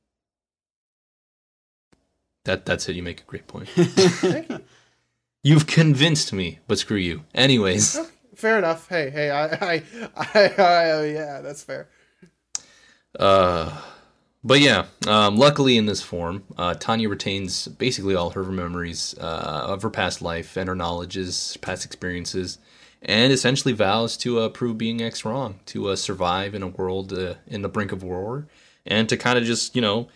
That That's it. You make a great point. Thank you. You've convinced me, but screw you. Anyways. Okay, fair enough. Hey, hey, I, I, I, I, yeah, that's fair. Uh... But yeah, um, luckily in this form, uh, Tanya retains basically all her memories uh, of her past life and her knowledges, past experiences, and essentially vows to uh, prove Being X wrong, to uh, survive in a world uh, in the brink of war, and to kind of just, you know,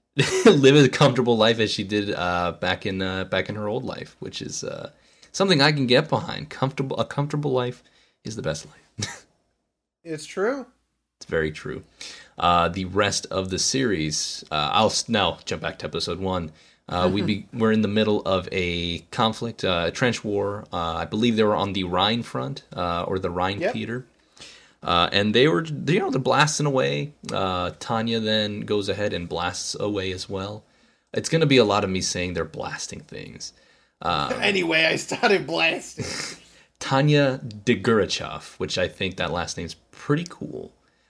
live a comfortable life as she did uh, back in uh, back in her old life, which is uh, something I can get behind. Comfortable, a comfortable life is the best life. It's true. It's very true. Uh, the rest of the series, uh, I'll now jump back to episode one. Uh, we be, we're in the middle of a conflict, uh, a trench war. Uh, I believe they were on the Rhine front, uh, or the Rhine Yep. theater. Uh, and they were, you know, they're blasting away. Uh, Tanya then goes ahead and blasts away as well. It's going to be a lot of me saying they're blasting things. Um, Anyway, I started blasting. Tanya Degurachev, which I think that last name's pretty cool.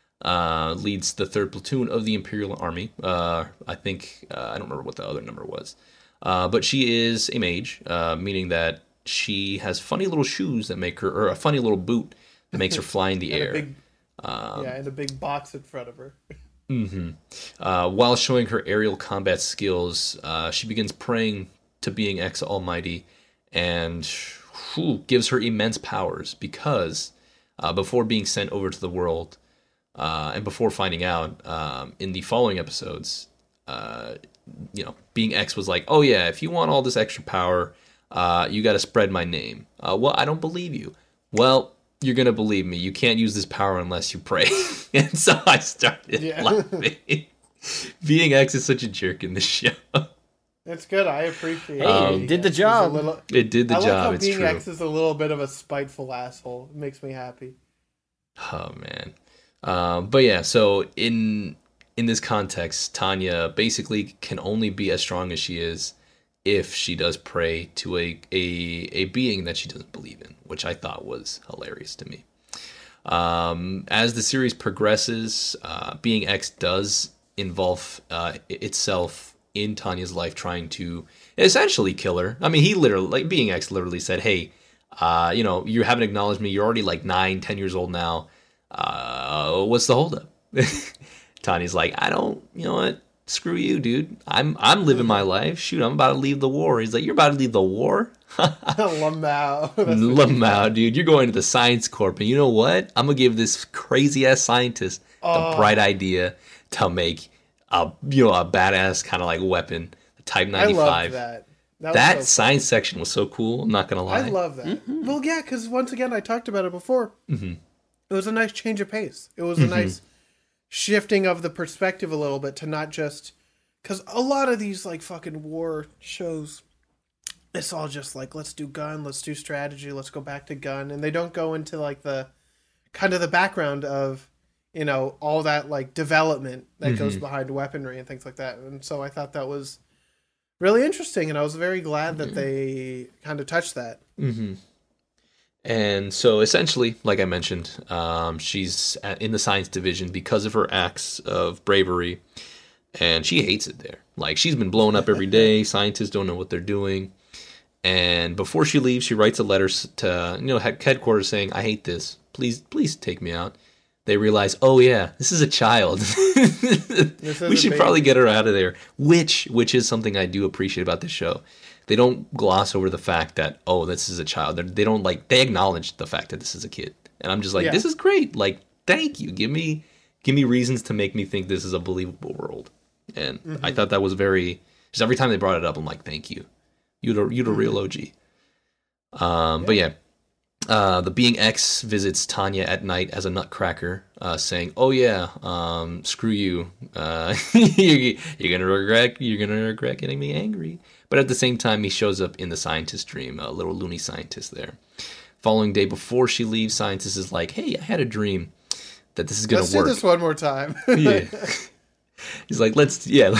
Uh, leads the third platoon of the Imperial Army. Uh, I think, uh, I don't remember what the other number was. Uh, but she is a mage, uh, meaning that she has funny little shoes that make her, or a funny little boot that makes her fly in the And a air. big, Um, yeah, and a big box in front of her. Mm-hmm. Uh, while showing her aerial combat skills, uh, she begins praying to Being X Almighty and whew, gives her immense powers because uh, before being sent over to the world, Uh, and before finding out um, in the following episodes, uh, you know, Being X was like, oh yeah, if you want all this extra power, uh, you got to spread my name. Uh, well, I don't believe you. Well, you're going to believe me. You can't use this power unless you pray. And so I started Yeah. laughing. Being X is such a jerk in this show. It's good. I appreciate Hey, it. Um, it did the He's a job. little- It did the I like job. how It's Being true. X is a little bit of a spiteful asshole. It makes me happy. Oh man. Um, but yeah, so in in this context, Tanya basically can only be as strong as she is if she does pray to a a, a being that she doesn't believe in, which I thought was hilarious to me. Um, as the series progresses, uh, Being X does involve uh, itself in Tanya's life, trying to essentially kill her. I mean, he literally, like Being X, literally said, "Hey, uh, you know, you haven't acknowledged me. You're already like nine, ten years old now. Uh, what's the holdup?" Tanya's like, I don't, you know what? Screw you, dude. I'm I'm living my life. Shoot, I'm about to leave the war. He's like, you're about to leave the war? Lamau. That's what- Lamau, dude. You're going to the Science Corp. And you know what? I'm going to give this crazy ass scientist the Oh. bright idea to make a, you know, a badass kind of like weapon, the Type I ninety-five. loved that. That, That was so science section was so cool. I'm not going to lie. I love that. Mm-hmm. Well, yeah, because once again, I talked about it before. Mhm. It was a nice change of pace. It was a nice shifting of the perspective a little bit to not just... Because a lot of these, like, fucking war shows, it's all just like, let's do gun, let's do strategy, let's go back to gun. And they don't go into, like, the... kind of the background of, you know, all that, like, development that goes behind weaponry and things like that. And so I thought that was really interesting, and I was very glad that they kind of touched that. Mm-hmm. And so essentially, like I mentioned, um, she's at, in the science division because of her acts of bravery, and she hates it there. Like, she's been blown up every day. Scientists don't know what they're doing. And before she leaves, she writes a letter to you know headquarters saying, "I hate this. Please, please take me out." They realize, oh yeah, this is a child. We should probably get her out of there. Which, which is something I do appreciate about this show. They don't gloss over the fact that, oh, this is a child. They're, they don't like they acknowledge the fact that this is a kid, and I'm just like, yeah. This is great. Like, thank you. Give me, give me reasons to make me think this is a believable world. And mm-hmm. I thought that was very. Just every time they brought it up, I'm like, thank you. You're the, you're the mm-hmm. real O G. Um, yeah. But yeah. Uh, the Being X visits Tanya at night as a nutcracker, uh, saying, "Oh yeah, um, screw you. Uh, you're, you're gonna regret. You're gonna regret getting me angry." But at the same time, he shows up in the scientist dream, a little loony scientist there. Following day, before she leaves, scientist is like, "Hey, I had a dream that this is gonna let's work. Let's do this one more time." Yeah. He's like, "Let's yeah."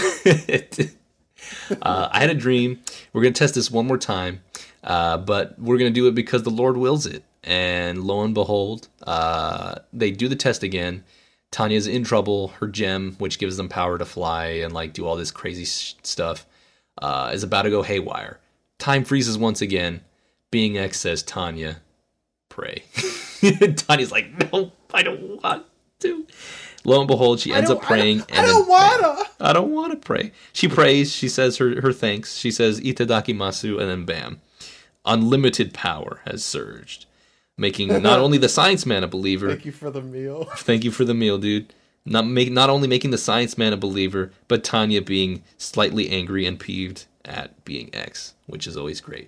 uh, I had a dream. We're gonna test this one more time. Uh, but we're going to do it because the Lord wills it. And lo and behold, uh, they do the test again. Tanya's in trouble. Her gem, which gives them power to fly and like do all this crazy sh- stuff, uh, is about to go haywire. Time freezes once again. Being X says, "Tanya, pray." Tanya's like, "No, I don't want to." Lo and behold, she ends up praying. I don't, and I don't wanna. Bam, I don't want to pray. She prays. She says her, her thanks. She says, "Itadakimasu," and then bam. Unlimited power has surged, making not only the science man a believer. Thank you for the meal. Thank you for the meal, dude. Not make not only making the science man a believer, but Tanya being slightly angry and peeved at Being X, which is always great.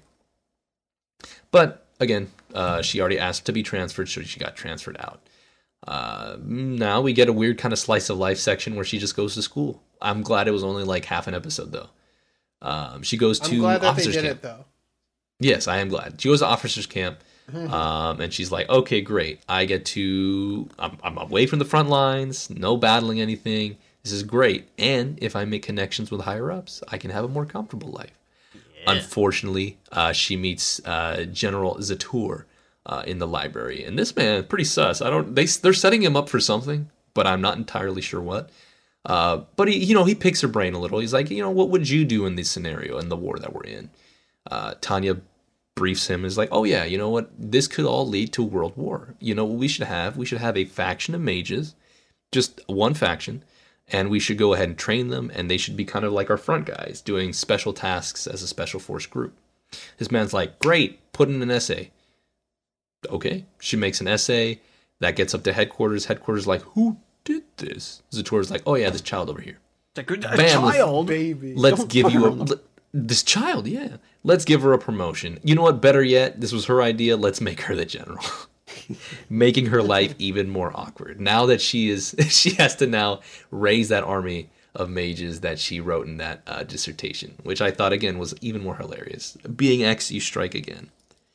But again, uh, she already asked to be transferred, so she got transferred out. Uh, now we get a weird kind of slice of life section where she just goes to school. I'm glad it was only like half an episode though. Um, she goes to I'm glad that officers they did camp. it though. Yes, I am glad. She goes to officers camp, um, and she's like, okay, great. I get to, I'm, I'm away from the front lines, no battling anything. This is great. And if I make connections with higher-ups, I can have a more comfortable life. Yeah. Unfortunately, uh, she meets uh, General Zatur uh, in the library. And this man, pretty sus. I don't, they, they're setting him up for something, but I'm not entirely sure what. Uh, but he, you know, he picks her brain a little. He's like, you know, what would you do in this scenario, in the war that we're in? Uh, Tanya briefs him, is like, oh yeah, you know what? This could all lead to world war. You know what we should have? We should have a faction of mages, just one faction, and we should go ahead and train them, and they should be kind of like our front guys, doing special tasks as a special force group. This man's like, great, put in an essay. Okay, she makes an essay, that gets up to headquarters. Headquarters like, who did this? Zator's like, oh yeah, this child over here. A good a Bam, child, let's, baby. Let's Don't give you a... This child, yeah. Let's give her a promotion. You know what? Better yet, this was her idea. Let's make her the general. Making her life even more awkward. Now that she is, she has to now raise that army of mages that she wrote in that uh, dissertation, which I thought, again, was even more hilarious. Being X, you strike again.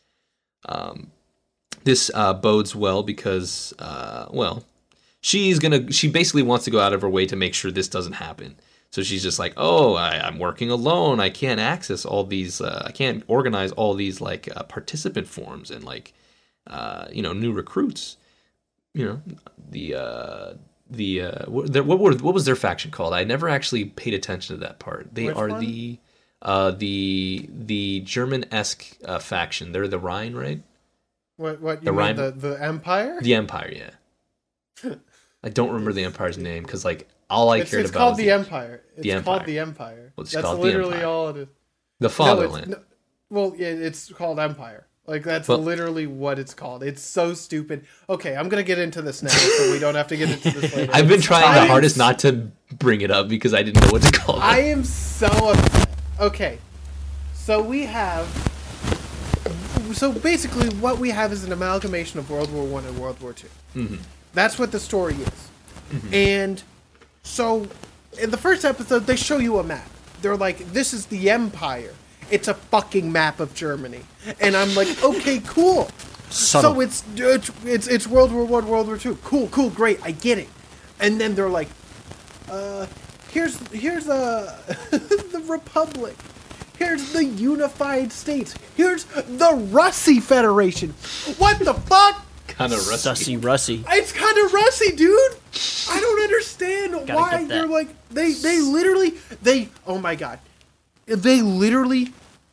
Um, this uh, bodes well because, uh, well, she's gonna, she basically wants to go out of her way to make sure this doesn't happen. So she's just like, oh, I, I'm working alone. I can't access all these. Uh, I can't organize all these like uh, participant forms and like, uh, you know, new recruits. You know, the uh, the uh, what, what were what was their faction called? I never actually paid attention to that part. They Which are one? the uh, the the German-esque uh, faction. They're the Rhine, right? What? What? You The mean Rhine- the the Empire? The Empire, yeah. I don't remember the Empire's name because like. All I it's, cared it's about called was the, the Empire. It's the called Empire. the Empire. Well, it's that's called the literally Empire. all it is. The Fatherland. No, it's, no, well, yeah, it's called Empire. Like that's well, literally what it's called. It's so stupid. Okay, I'm gonna get into this now, so we don't have to get into this later. I've been trying I the hardest not to bring it up because I didn't know what to call it. I am so upset. Okay, so we have. So basically, what we have is an amalgamation of World War One and World War Two. Mm-hmm. That's what the story is, mm-hmm. and so. In the first episode, they show you a map. They're like, this is the Empire. It's a fucking map of Germany. And I'm like, okay, cool. Subtle. So it's, it's it's it's World War One, World War Two. Cool, cool, great, I get it. And then they're like, uh, here's here's uh, the Republic. Here's the Unified States. Here's the Russie Federation. What the fuck? Kind of rusty. Sussy Russy. It's kind of rusty, dude. I don't understand Gotta why get they're that. like they they literally they oh my god, they literally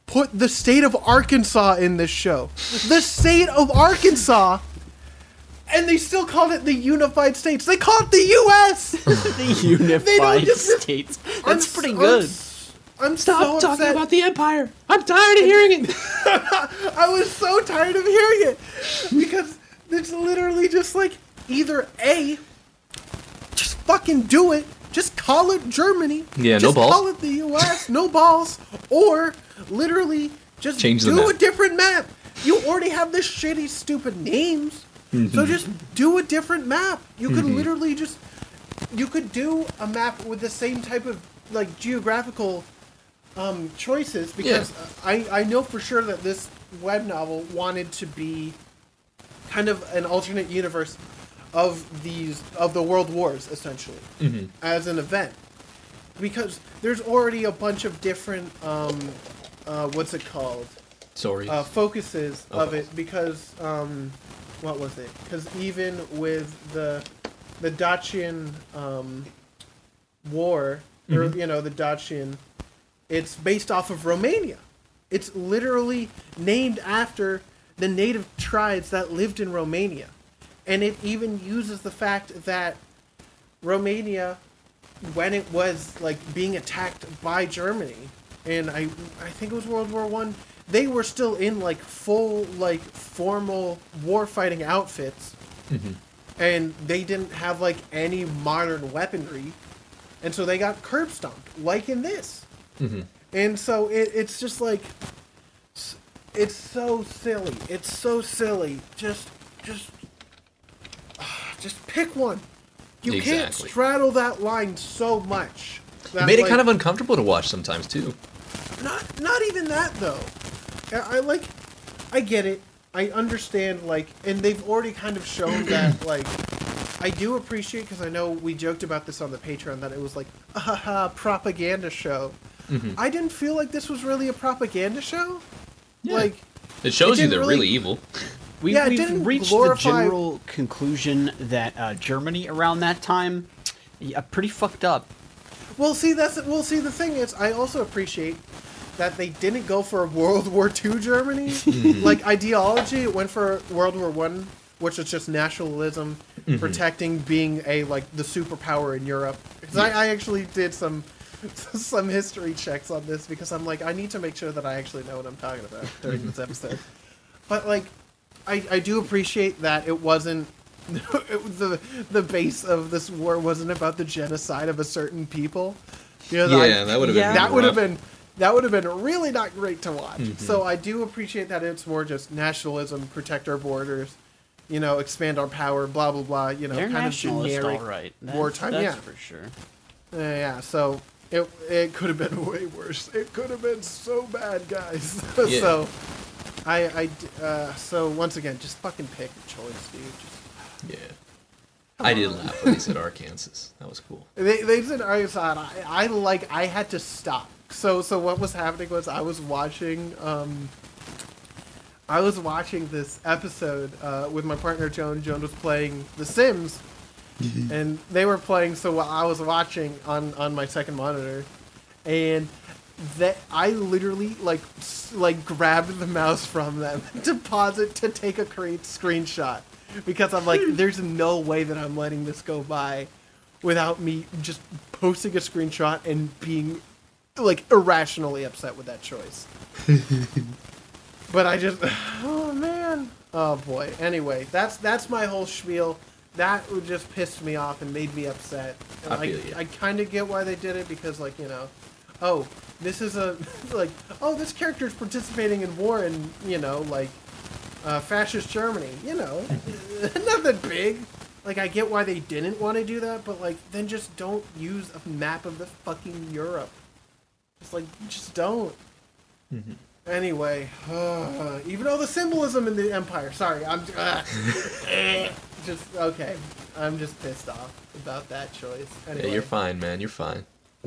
put the state of Arkansas in this show. The state of Arkansas. And they still called it the Unified States. They call it the U S The Unified just- States. I'm That's pretty s- good. I'm, s- I'm Stop so talking upset. about the Empire. I'm tired of hearing it. I was so tired of hearing it. Because it's literally just like, either A, just fucking do it. Just call it Germany. Yeah, no just balls. call it the U S. No balls. Or, literally, just Change the do map. a different map. You already have this shitty, stupid names. Mm-hmm. So just do a different map. You could literally just... You could do a map with the same type of, like, geographical um, choices. Because I, I know for sure that this web novel wanted to be kind of an alternate universe of these of the world wars, essentially, Mm-hmm. as an event, because there's already a bunch of different um, uh, what's it called Sorry. uh, focuses of Okay. it. Because um, what was it? Because even with the the Dacian um, war, or you know the Dacian, it's based off of Romania. It's literally named after the native tribes that lived in Romania. And it even uses the fact that Romania, when it was like being attacked by Germany, and I I think it was World War One, they were still in like full like formal war fighting outfits, and they didn't have like any modern weaponry, and so they got curb stomped like in this. And so it, it's just like, it's so silly. It's so silly. Just, just, just pick one. You can't Exactly. straddle that line so much. It that, made it like- kind of uncomfortable to watch sometimes too. Not, not even that though. I, I like, I get it. I understand. Like, and they've already kind of shown that. Like, I do appreciate, because I know we joked about this on the Patreon, that it was like a haha propaganda show. I didn't feel like this was really a propaganda show. Like, It shows It you didn't they're really- really evil. We, Yeah, it we've didn't reached glorify- the general conclusion that uh, Germany around that time, yeah, pretty fucked up. well, see, that's well, see, the thing is, I also appreciate that they didn't go for World War Two Germany like ideology. It went for World War One, which is just nationalism, protecting being a like the superpower in Europe. Because I, I actually did some some history checks on this, because I'm like, I need to make sure that I actually know what I'm talking about during this episode. But like, I, I do appreciate that it wasn't it, was the the base of this war wasn't about the genocide of a certain people. Because I- Yeah, that would have yeah. been that would have rough. been that would have been really not great to watch. So I do appreciate that it's more just nationalism, protect our borders, you know, expand our power, blah blah blah. You know, They're kind of nationalist, generic all right. That's, wartime. that's Yeah, for sure. Uh, yeah. So it it could have been way worse. It could have been so bad, guys. Yeah. So I I d- uh, so once again, just fucking pick a choice, dude. Just, Yeah. I did laugh when they said Arkansas. That was cool. They, they said I thought I, I like I had to stop. So so what was happening was I was watching um I was watching this episode uh, with my partner Joan. Joan was playing The Sims, and they were playing. So while I was watching on on my second monitor, and that I literally like s- like grabbed the mouse from them to pause it to take a cre- screenshot, because I'm like, there's no way that I'm letting this go by without me just posting a screenshot and being like irrationally upset with that choice. But I just, oh man, oh boy. Anyway, that's that's my whole spiel. That would just pissed me off and made me upset. And I like, feel you. I kind of get why they did it, because like, you know, oh, this is a like, oh, this character is participating in war in, you know, like uh, fascist Germany. You know, nothing big. Like, I get why they didn't want to do that, but like, then just don't use a map of the fucking Europe. Just like, just don't. Anyway, uh, even though the symbolism in the Empire, sorry, I'm uh, just okay. I'm just pissed off about that choice. Anyway, Yeah, you're fine, man. You're fine.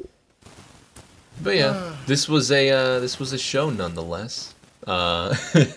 But yeah, this was a uh, this was a show nonetheless. Uh,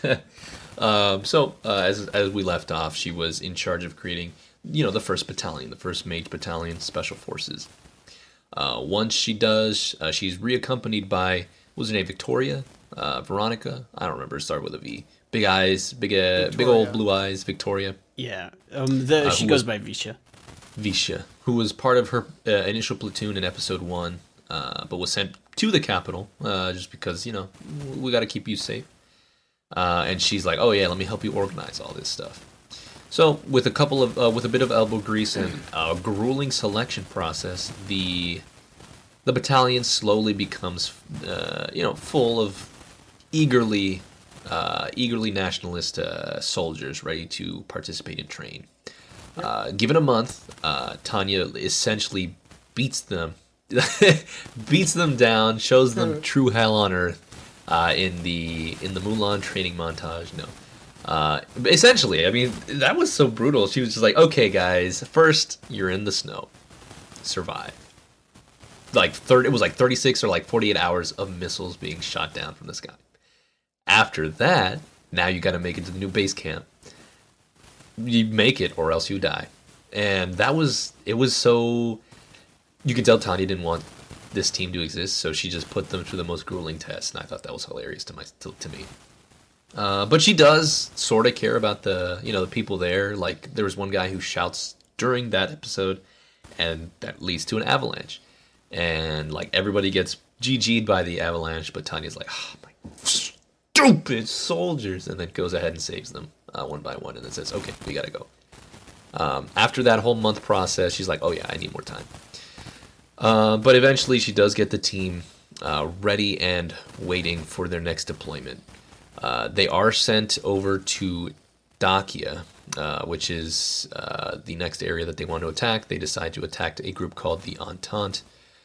um, so uh, as as we left off, she was in charge of creating, you know, the first battalion, the first Mage Battalion, Special Forces. Uh, once she does, uh, she's reaccompanied by, what was her name, Victoria? uh, Veronica. I don't remember. Start with a V. Big eyes, big uh, big Victoria. old blue eyes. Victoria. Yeah, um, the Uh, she who goes was- by Visha. Visha, who was part of her uh, initial platoon in episode one, uh, but was sent to the capital uh, just because, you know, we got to keep you safe. Uh, and she's like, oh yeah, let me help you organize all this stuff. So with a couple of, uh, with a bit of elbow grease and a grueling selection process, the the battalion slowly becomes, uh, you know, full of eagerly, uh, eagerly nationalist uh, soldiers ready to participate and train. Uh, given a month, uh, Tanya essentially beats them, beats them down, shows them true hell on earth uh, in the in the Mulan training montage. No, uh, essentially, I mean that was so brutal. She was just like, "Okay, guys, first you're in the snow, survive." Like third, it was like thirty-six or like forty-eight hours of missiles being shot down from the sky. After that, now you got to make it to the new base camp. You make it or else you die. And that was, it was so, you could tell Tanya didn't want this team to exist, so she just put them through the most grueling test, and I thought that was hilarious to my to, to me. Uh, but she does sort of care about the, you know, the people there. Like, there was one guy who shouts during that episode, and that leads to an avalanche. And, like, everybody gets G G'd by the avalanche, but Tanya's like, oh, my stupid soldiers, and then goes ahead and saves them. Uh, one by one, and then says, okay, we gotta go. Um, after that whole month process, she's like, oh yeah, I need more time. Uh, but eventually she does get the team uh, ready and waiting for their next deployment. Uh, they are sent over to Dacia, uh, which is uh, the next area that they want to attack. They decide to attack a group called the Entente,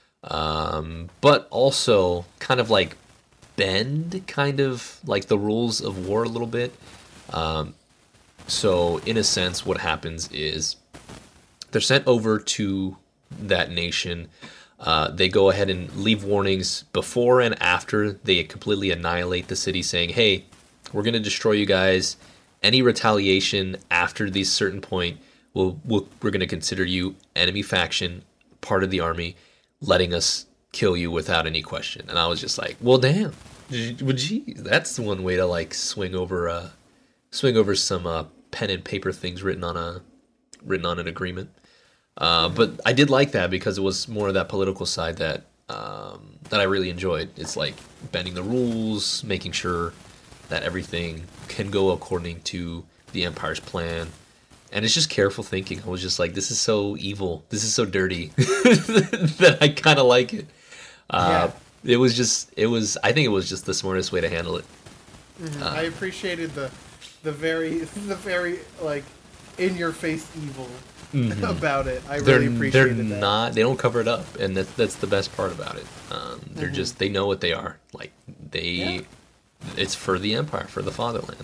um, but also kind of like bend kind of like the rules of war a little bit. Um, so in a sense, what happens is they're sent over to that nation. Uh, they go ahead and leave warnings before and after they completely annihilate the city, saying, hey, we're going to destroy you guys. Any retaliation after this certain point, we'll, we'll, we're going to consider you enemy faction, part of the army, letting us kill you without any question. And I was just like, well, damn. Well, gee, that's one way to like swing over uh, swing over some uh, pen and paper things written on a written on an agreement. Uh, but I did like that because it was more of that political side that um, that I really enjoyed. It's like bending the rules, making sure that everything can go according to the Empire's plan. And it's just careful thinking. I was just like, this is so evil. This is so dirty that I kind of like it. Uh, yeah. It was just, it was, I think it was just the smartest way to handle it. Mm-hmm. Uh, I appreciated the, the very, the very, like, in-your-face evil mm-hmm. about it. I they're, really appreciated they're that. not, they don't cover it up. And that, that's the best part about it. Um, they're mm-hmm. just, they know what they are. Like, they, yeah. it's for the Empire, for the fatherland.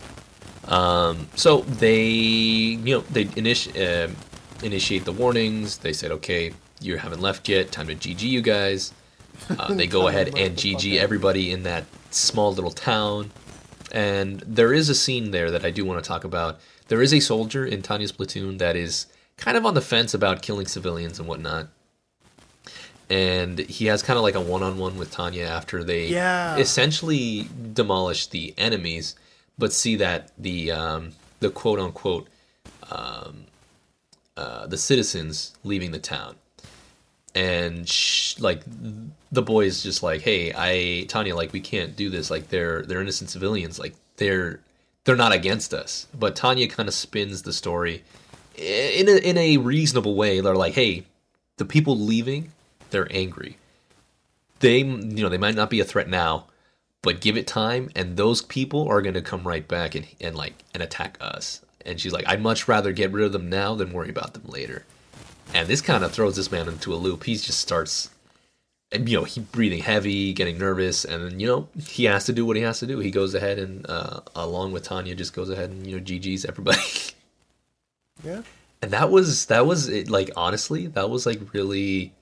Um, so they, you know, they initi- uh, initiate the warnings. They said, okay, you haven't left yet. Time to G G you guys. Uh, they go ahead and G G everybody in that small little town. And there is a scene there that I do want to talk about. There is a soldier in Tanya's platoon that is kind of on the fence about killing civilians and whatnot. And he has kind of like a one-on-one with Tanya after they yeah. essentially demolish the enemies, but see that the um, the quote unquote um, uh, the citizens leaving the town, and sh- like the boy is just like, hey, I Tanya, like we can't do this. Like they're they're innocent civilians. Like they're they're not against us. But Tanya kind of spins the story in a, in a reasonable way. They're like, hey, the people leaving, they're angry. They you know they might not be a threat now. But give it time, and those people are going to come right back and, and like and attack us. And she's like, I'd much rather get rid of them now than worry about them later. And this kind of throws this man into a loop. He just starts, you know, he breathing heavy, getting nervous, and then, you know, he has to do what he has to do. He goes ahead and, uh, along with Tanya, just goes ahead and, you know, G G's everybody. Yeah. And that was, that was it. Like, honestly, that was like really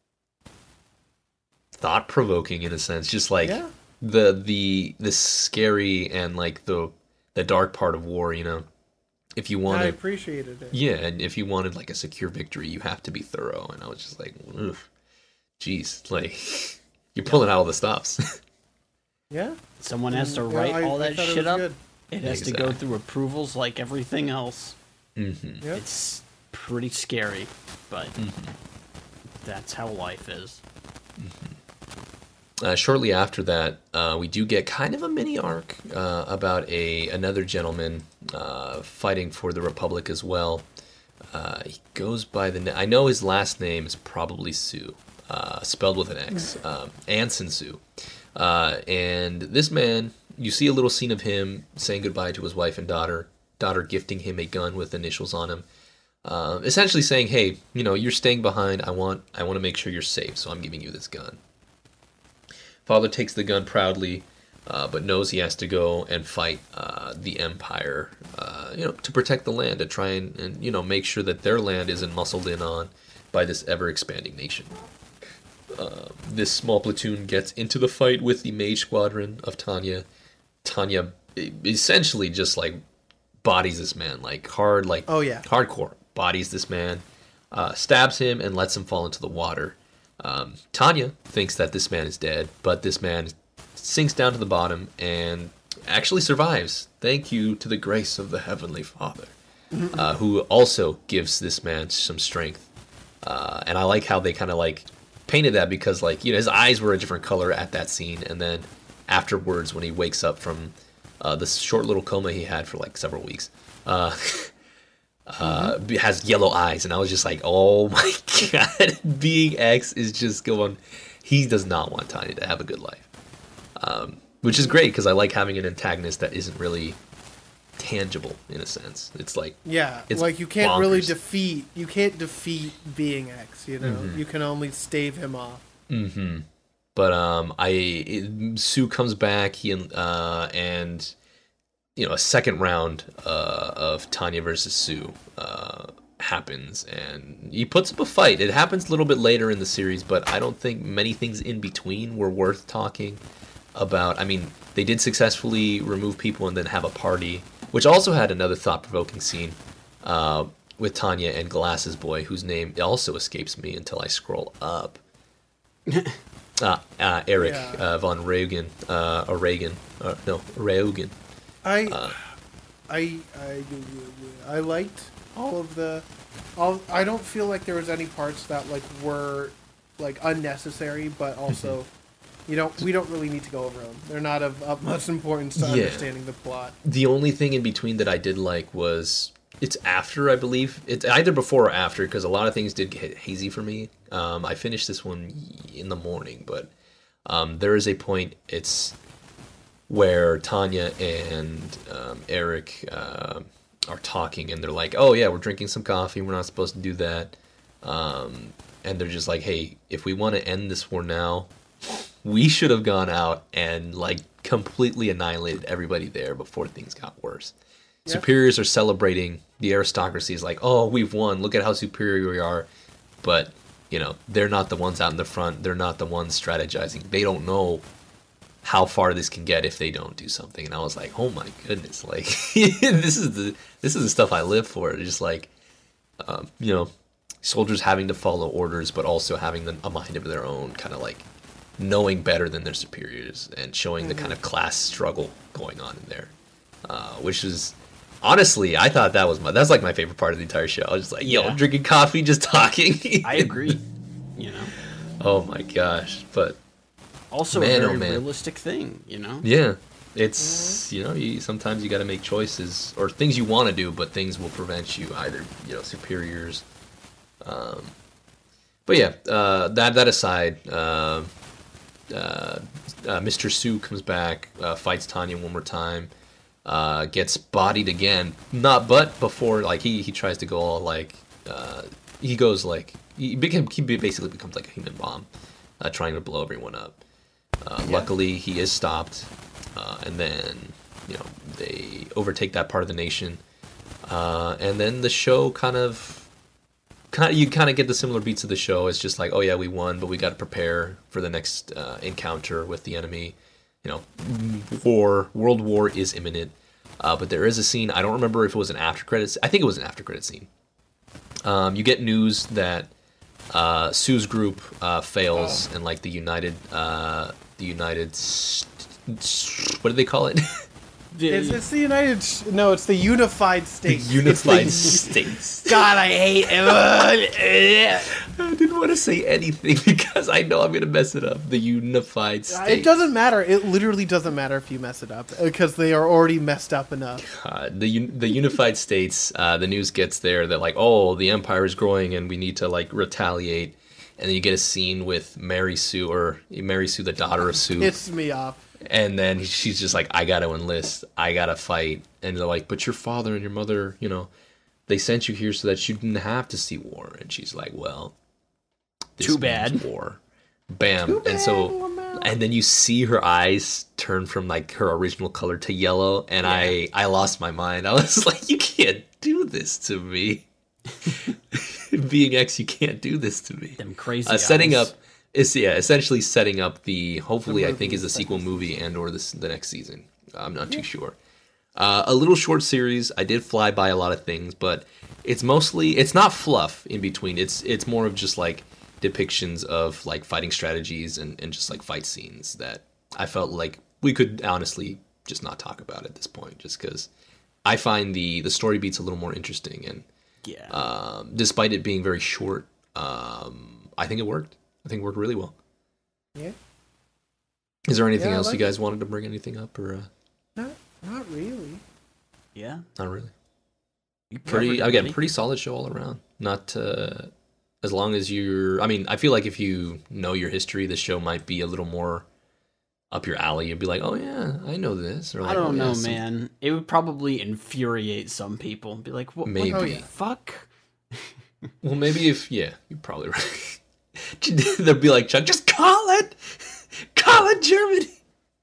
thought-provoking in a sense. Just like... Yeah. the the the scary and like the the dark part of war, you know. If you wanted, I appreciated it. Yeah, and if you wanted like a secure victory, you have to be thorough. And I was just like, ugh, jeez, like you're pulling out all the stops. Yeah. Someone has to Yeah, write I- all I that thought it shit was up. good. It has to go Exactly. through approvals like everything else. Mm-hmm. Yep. It's pretty scary, but that's how life is. Uh, shortly after that, uh, we do get kind of a mini arc uh, about a another gentleman uh, fighting for the Republic as well. Uh, he goes by the na- I know his last name is probably Sue, uh, spelled with an X, um, Anson Sue. Uh, and this man, you see a little scene of him saying goodbye to his wife and daughter, daughter gifting him a gun with initials on him. Uh, essentially saying, "Hey, you know, you're staying behind. I want, I want to make sure you're safe, so I'm giving you this gun." Father takes the gun proudly, uh, but knows he has to go and fight uh, the Empire, uh, you know, to protect the land, to try and, and you know make sure that their land isn't muscled in on by this ever-expanding nation. Uh, this small platoon gets into the fight with the Mage Squadron of Tanya. Tanya essentially just like bodies this man, like hard, like Oh, yeah. hardcore bodies this man, uh, stabs him and lets him fall into the water. Um, Tanya thinks that this man is dead, but this man sinks down to the bottom and actually survives. Thank you to the grace of the Heavenly Father, uh, who also gives this man some strength. Uh, and I like how they kind of like painted that because like you know his eyes were a different color at that scene, and then afterwards when he wakes up from uh, the short little coma he had for like several weeks. Uh, Uh, has yellow eyes, and I was just like, "Oh my god!" Being X is just going. He does not want Tanya to have a good life, um, which is great because I like having an antagonist that isn't really tangible in a sense. It's like Yeah, It's like you can't really bonkers. defeat. You can't defeat Being X. You know, Mm-hmm. you can only stave him off. But um, I it, Sue comes back. He uh, and you know a second round uh, of Tanya versus Sue uh, happens, and he puts up a fight. It happens a little bit later in the series, but I don't think many things in between were worth talking about. I mean, they did successfully remove people and then have a party, which also had another thought-provoking scene uh, with Tanya and Glasses Boy, whose name also escapes me until I scroll up. Uh, uh, Eric Yeah. uh, von Reagan, uh, or Reagan, uh, no, Reagan. I, Uh. I, I, I liked all of the, all. I don't feel like there was any parts that like were, like unnecessary, but also, you don't. We don't really need to go over them. They're not of utmost importance to Yeah. understanding the plot. The only thing in between that I did like was it's after, I believe. It's either before or after, because a lot of things did get hazy for me. Um, I finished this one in the morning, but um, there is a point, it's where Tanya and um, Eric uh, are talking, and they're like, oh yeah, we're drinking some coffee, we're not supposed to do that. Um, and they're just like, hey, if we want to end this war now, we should have gone out and like completely annihilated everybody there before things got worse. Yeah. Superiors are celebrating. The aristocracy is like, oh, we've won. Look at how superior we are. But, you know, they're not the ones out in the front. They're not the ones strategizing. They don't know how far this can get if they don't do something. And I was like, oh my goodness, like this is the this is the stuff I live for. It's just like, um, you know, soldiers having to follow orders, but also having the, a mind of their own, kind of like knowing better than their superiors and showing the kind of class struggle going on in there, uh, which is honestly, I thought that was my that's like my favorite part of the entire show. I was just like, yo, Yeah. drinking coffee, just talking. I agree. You know, Oh my gosh, but also Man, a oh, very man. realistic thing. You know, yeah, it's you know, you, sometimes you got to make choices or things you want to do, but things will prevent you either. You know, superiors. Um, but yeah, uh, that that aside, uh, uh, uh, Mister Sue comes back, uh, fights Tanya one more time, uh, gets bodied again. Not but before like he he tries to go all like uh, he goes like he became he basically becomes like a human bomb, uh, trying to blow everyone up. Uh, Yeah. Luckily, he is stopped, uh, and then you know they overtake that part of the nation, uh, and then the show kind of, kind of you kind of get the similar beats of the show. It's just like, oh yeah, we won, but we got to prepare for the next uh, encounter with the enemy. You know, war, world war is imminent. Uh, but there is a scene. I don't remember if it was an after credits. I think it was an after credit scene. Um, you get news that uh, Sue's group uh, fails, and like the United, uh, the United, St- what do they call it? It's, it's the United. Sh- no, it's the Unified States. The Unified It's the- States. God, I hate it. I didn't want to say anything because I know I'm gonna mess it up. The Unified States. It doesn't matter. It literally doesn't matter if you mess it up because they are already messed up enough. Uh, the un- the Unified States. Uh, the news gets there that like, oh, the empire is growing and we need to like retaliate. And then you get a scene with Mary Sue or Mary Sue, the daughter of Sue. It's me off. And then she's just like, I gotta enlist. I gotta fight. And they're like, but your father and your mother, you know, they sent you here so that you didn't have to see war. And she's like, well, this Too means bad. war. Bam. Too and so, bad, Lamau. and then you see her eyes turn from like her original color to yellow. And I, I lost my mind. I was like, you can't do this to me. Being X, you can't do this to me. Them crazy Uh, setting eyes. up is yeah, essentially setting up the hopefully The I think movie, is a second sequel movie and or this the next season. I'm not too sure. Uh, a little short series. I did fly by a lot of things, but it's mostly it's not fluff in between. It's it's more of just like depictions of like fighting strategies and, and just like fight scenes that I felt like we could honestly just not talk about at this point, just because I find the the story beats a little more interesting and Yeah. um, despite it being very short, um, I think it worked. I think it worked really well. Yeah. Is there anything Yeah, I else like you guys wanted to bring anything up or uh, Not, not really. yeah. not really? You Pretty covered it, again, buddy. pretty solid show all around. Not uh, as long as you're. I mean, I feel like if you know your history, the show might be a little more up your alley. You'd be like, oh yeah, I know this. Or like, I don't oh, yeah, know, some- man. It would probably infuriate some people. Be like, what, Maybe. what Oh, the yeah. fuck? Well, maybe if yeah, you're probably right. They'd be like, Chuck, just call it, call it Germany.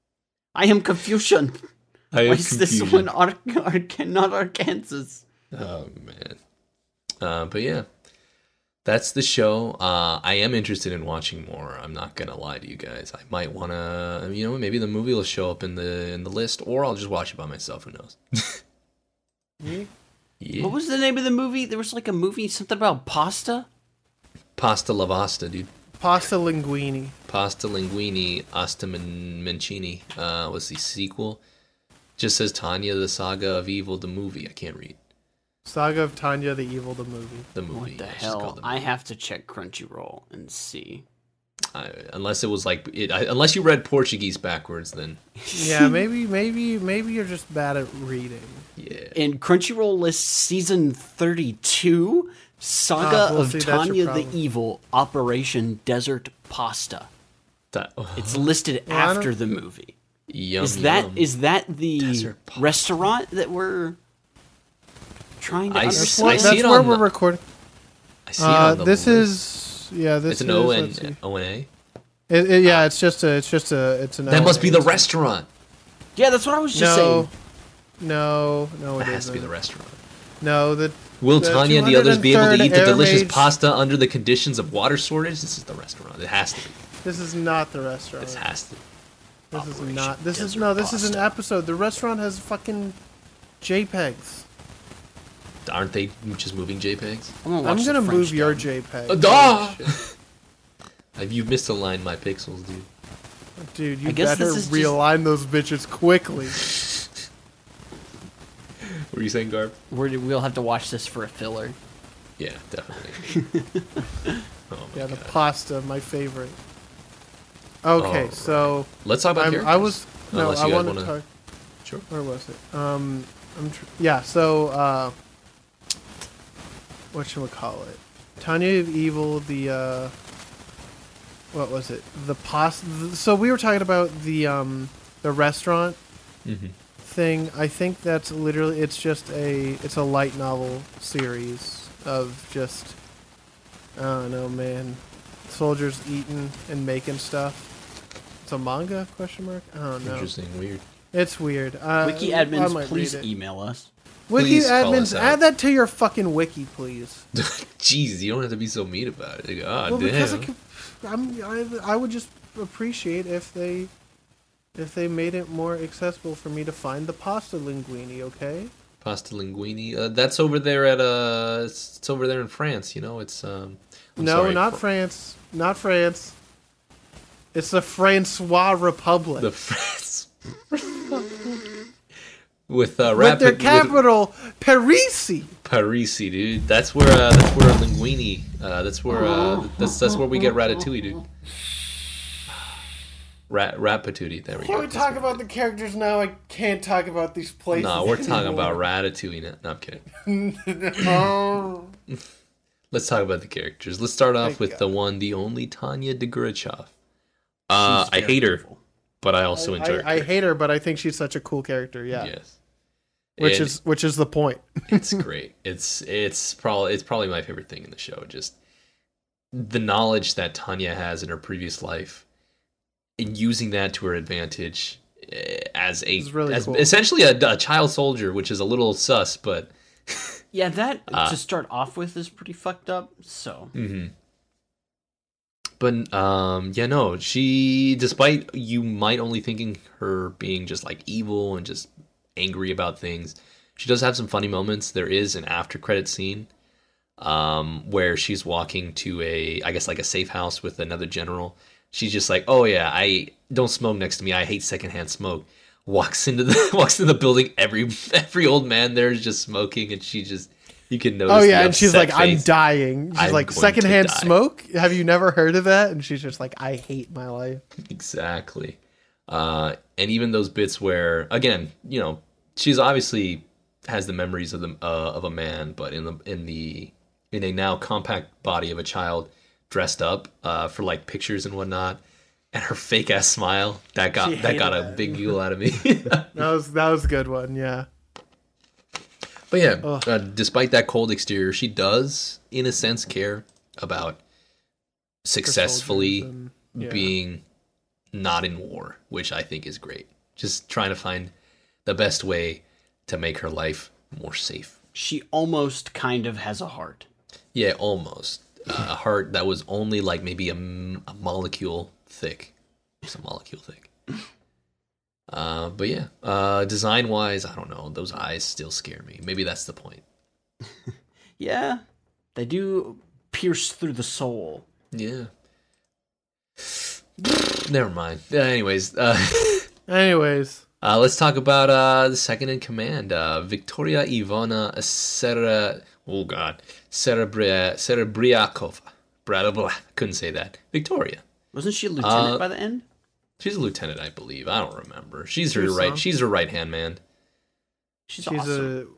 I am Confucian. I Why have is this confusion. one Ar- Ar- not Arkansas? Oh man. Uh, but yeah, that's the show. Uh, I am interested in watching more. I'm not gonna lie to you guys. I might wanna, you know, maybe the movie will show up in the in the list, or I'll just watch it by myself. Who knows? Yeah. Yeah. What was the name of the movie? There was like a movie, something about pasta? Pasta Lavasta, dude. Pasta linguine. Pasta Linguini Asta Men- Mancini uh, was the sequel. Just says Tanya, the Saga of Evil, the movie. I can't read Saga of Tanya the Evil, the movie. the movie. What the It's just hell? called the I movie. have to check Crunchyroll and see. I, unless it was like, it, I, unless you read Portuguese backwards, then Yeah, maybe, maybe, maybe you're just bad at reading. yeah. In Crunchyroll lists season thirty-two, Saga Ah, well, of see, that's your Tanya the problem. Evil, Operation Desert Pasta. That, It's listed Well, I don't- after the movie. yum, Is that yum. is that the Desert pasta. restaurant that we're trying to I That's, s- understand? I what, see that's it where on we're the- recording. I see it Uh, on the this list. is yeah. This It's an is, O let's see. N O N A. It, it, yeah, it's just a. It's just a. It's an. That must be the restaurant. Yeah, that's what I was just No, saying. no, no. It That has to be isn't. the restaurant. No, the. Will The Tanya and the others be able to two hundred eat the third delicious Air pasta under the conditions of water shortage? This is the restaurant. It has to be. This is not the restaurant. This has to be. This is Operation not. This is Desert no. This is an Pasta. episode. The restaurant has fucking JPEGs. Aren't they just moving JPEGs? I'm gonna, watch I'm the gonna French move your dub. JPEG. Uh, duh! Have you misaligned my pixels, dude? Dude, you I guess better this is just- realign those bitches quickly. What were you saying, Garb? We're, we'll have to watch this for a filler. Yeah, definitely. oh my Yeah, the God. pasta, my favorite. Okay, Alright. so Let's talk about I'm, characters. I was no, Unless I you guys want to wanna- talk. Sure. Where was it? Um, I'm tr- yeah. So uh, what should we call it? Tanya of Evil. The uh, what was it? The pasta. So we were talking about the um the restaurant Mm-hmm. thing. I think that's literally. It's just a. It's a light novel series of just. I don't know, man. Soldiers eating and making stuff. It's a manga? Question mark. I don't know. Interesting, weird. It's weird. Uh, Wiki I admins, might please read it. email us. Wiki Please call us admins, out. add that to your fucking wiki, please. Jeez, you don't have to be so mean about it. God well, because I, damn. could, I'm, I, I would just appreciate if they, if they made it more accessible for me to find the pasta linguine. Okay. Pasta linguine. Uh, that's over there at uh, it's, it's over there in France. You know, it's um. I'm no, sorry, not Fr- France. Not France. It's the Francois Republic. The France. with uh, With Rat their Pat- capital, Parisi. Parisi, dude. That's where uh, that's where Linguini. Uh, that's where uh, that's that's where we get Ratatouille, dude. Rat Rat Patootie. There we Can go. we talk about the characters now? I can't talk about these places. No, we're talking about anymore. Ratatouille now. No, I'm kidding. Oh. Let's talk about the characters. Let's start off Thank with God. the one, the only Tanya Degurachev. Uh, She's I very hate her, beautiful. but I also enjoy her. I, I hate her, but I think she's such a cool character. Yeah, Yes. which And is which is the point. it's great. It's it's probably it's probably my favorite thing in the show. Just the knowledge that Tanya has in her previous life, and using that to her advantage eh, as a It's really as cool. essentially a, a child soldier, which is a little sus, but Yeah, that Uh, to start off with is pretty fucked up. So mhm. But um, yeah, no, she, despite you might only thinking her being just like evil and just angry about things, she does have some funny moments. There is an after credit scene um, where she's walking to a, I guess like a safe house with another general. She's just like, oh yeah, I don't smoke next to me. I hate secondhand smoke. Walks into the walks into the building. Every every old man there is just smoking, and she just you can notice. Oh the yeah, and she's upset like, "I'm face. dying." She's I'm like, going to "Secondhand die." smoke? Have you never heard of that?" And she's just like, "I hate my life." Exactly. Uh, and even those bits where, again, you know, she's obviously has the memories of the uh, of a man, but in the in the in a now compact body of a child, dressed up uh, for like pictures and whatnot, and her fake ass smile that got She that got a hated that. big giggle out of me. That was that was a good one. Yeah. But yeah, Ugh. uh, despite that cold exterior, she does, in a sense, care about successfully soldiers and- yeah. being not in war, which I think is great. Just trying to find the best way to make her life more safe. she almost kind of has a heart. Yeah, almost. Uh, a heart that was only like maybe a, m- a molecule thick. Just a molecule thick. Uh, but yeah, uh, design-wise, I don't know. Those eyes still scare me. Maybe that's the point. Yeah, they do pierce through the soul. Yeah. Never mind. Uh, anyways, uh, Anyways, uh, let's talk about uh, the second in command, uh, Victoria Ivana Sera. Oh God, Serebria Serebriakova. Blah, blah, couldn't say that. Victoria. Wasn't she a lieutenant Uh, by the end? She's a lieutenant, I believe. I don't remember. She's She her was right. some. She's her right hand man. She's, she's awesome.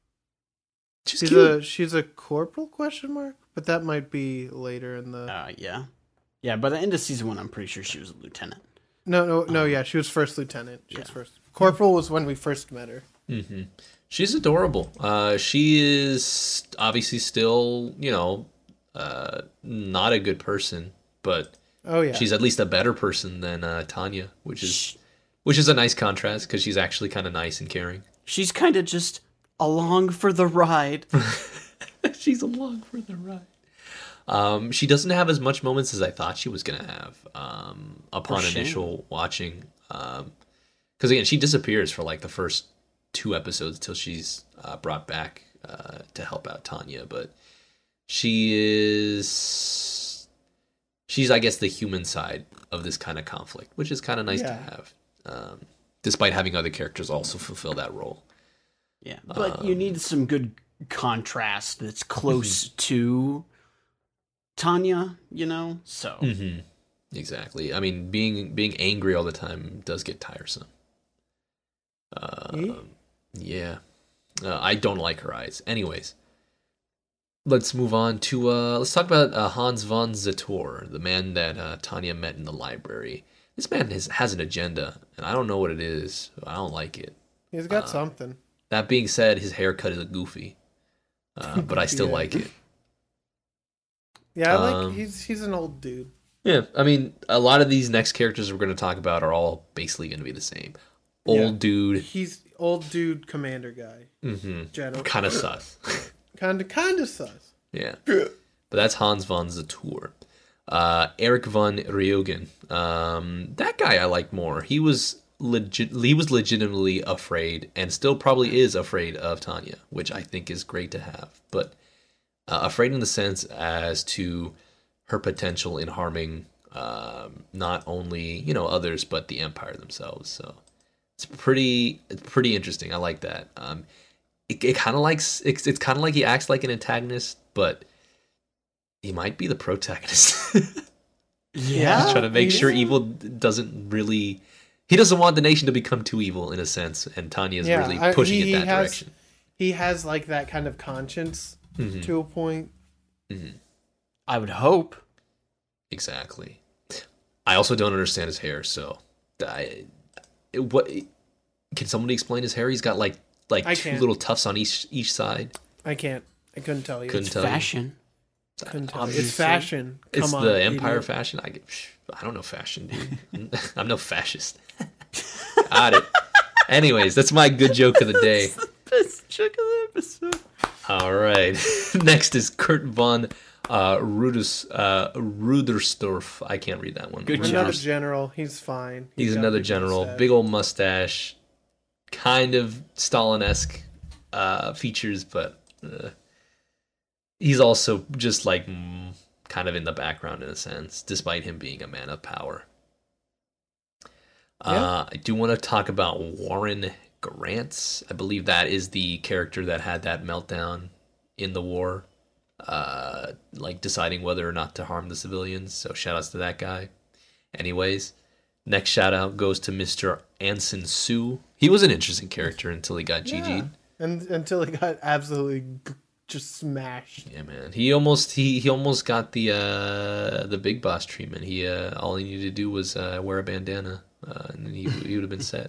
a She's, she's cute. a she's a corporal question mark, but that might be later in the. Uh, yeah, yeah. By the end of season one, I'm pretty sure she was a lieutenant. No, no, no. Yeah, she was first lieutenant. She was yeah. first. Corporal was when we first met her. Mm-hmm. She's adorable. Uh, she is obviously still, you know, uh, not a good person, but Oh yeah, she's at least a better person than uh, Tanya, which is Sh- which is a nice contrast because she's actually kind of nice and caring. She's kind of just along for the ride. She's along for the ride. Um, she doesn't have as much moments as I thought she was gonna have um, upon For shame. initial watching. Because again, she disappears for like the first two episodes till she's uh, brought back uh, to help out Tanya. But she is, she's I guess the human side of this kind of conflict, which is kind of nice to Yeah. have. Um, despite having other characters also fulfill that role. Yeah, but you need some good contrast that's close to Tanya, you know? So, Mm-hmm. Exactly. I mean, being being angry all the time does get tiresome. Uh, Eh? yeah, uh, I don't like her eyes. Anyways, let's move on to uh, let's talk about uh, Hans von Zator, the man that uh, Tanya met in the library. This man has has an agenda, and I don't know what it is. But I don't like it. he's uh, got something. That being said, his haircut is goofy, uh, but I still Yeah. like it. Yeah, I like um, he's he's an old dude. Yeah, I mean, a lot of these next characters we're going to talk about are all basically going to be the same. Old Yeah. dude, He's old dude commander guy. mm-hmm. General. kind of sus. Kind of kind of sus. Yeah, but that's Hans von Zator. Uh, Eric von Riogen. Um, that guy I like more. He was legit. He was legitimately afraid, and still probably is afraid of Tanya, which I think is great to have. But uh, afraid in the sense as to her potential in harming um, not only you know others but the Empire themselves. So It's pretty it's pretty interesting. I like that. Um, it it kind of likes it's it's kind of like he acts like an antagonist, but he might be the protagonist. Yeah, He's trying to make he sure is. evil doesn't really. He doesn't want the nation to become too evil in a sense, and Tanya's Yeah, really I- pushing he- it he that has- direction. He has like that kind of conscience Mhm. to a point. I would hope. Exactly. I also don't understand his hair, so I, what can somebody explain his hair? He's got like like I two can't. little tufts on each each side. I can't. I couldn't tell you. Couldn't It's tell you. fashion. Couldn't tell you. Obviously. It's fashion. Come It's on, the Empire idiot. fashion. I get, psh, I don't know fashion, dude. I'm no fascist. Got it. Anyways, that's my good joke of the day. Best joke of the episode. All right. Next is Kurt von uh, Ruders, uh, Rudersdorf. I can't read that one. Good Ruders- job. Another general. He's fine. He's got a another big general. mustache. Big old mustache. Kind of Stalin-esque uh, features, but uh, he's also just like mm, kind of in the background in a sense, despite him being a man of power. Uh, I do want to talk about Warren Grants. I believe that is the character that had that meltdown in the war, uh, like deciding whether or not to harm the civilians. So shout outs to that guy. Anyways, next shout out goes to Mister Anson Sue. He was an interesting character until he got G G'd. Yeah. And until he got absolutely g- just smashed. Yeah, man. He almost he, he almost got the uh, the big boss treatment. He uh, all he needed to do was uh, wear a bandana, uh, and he he would have been set.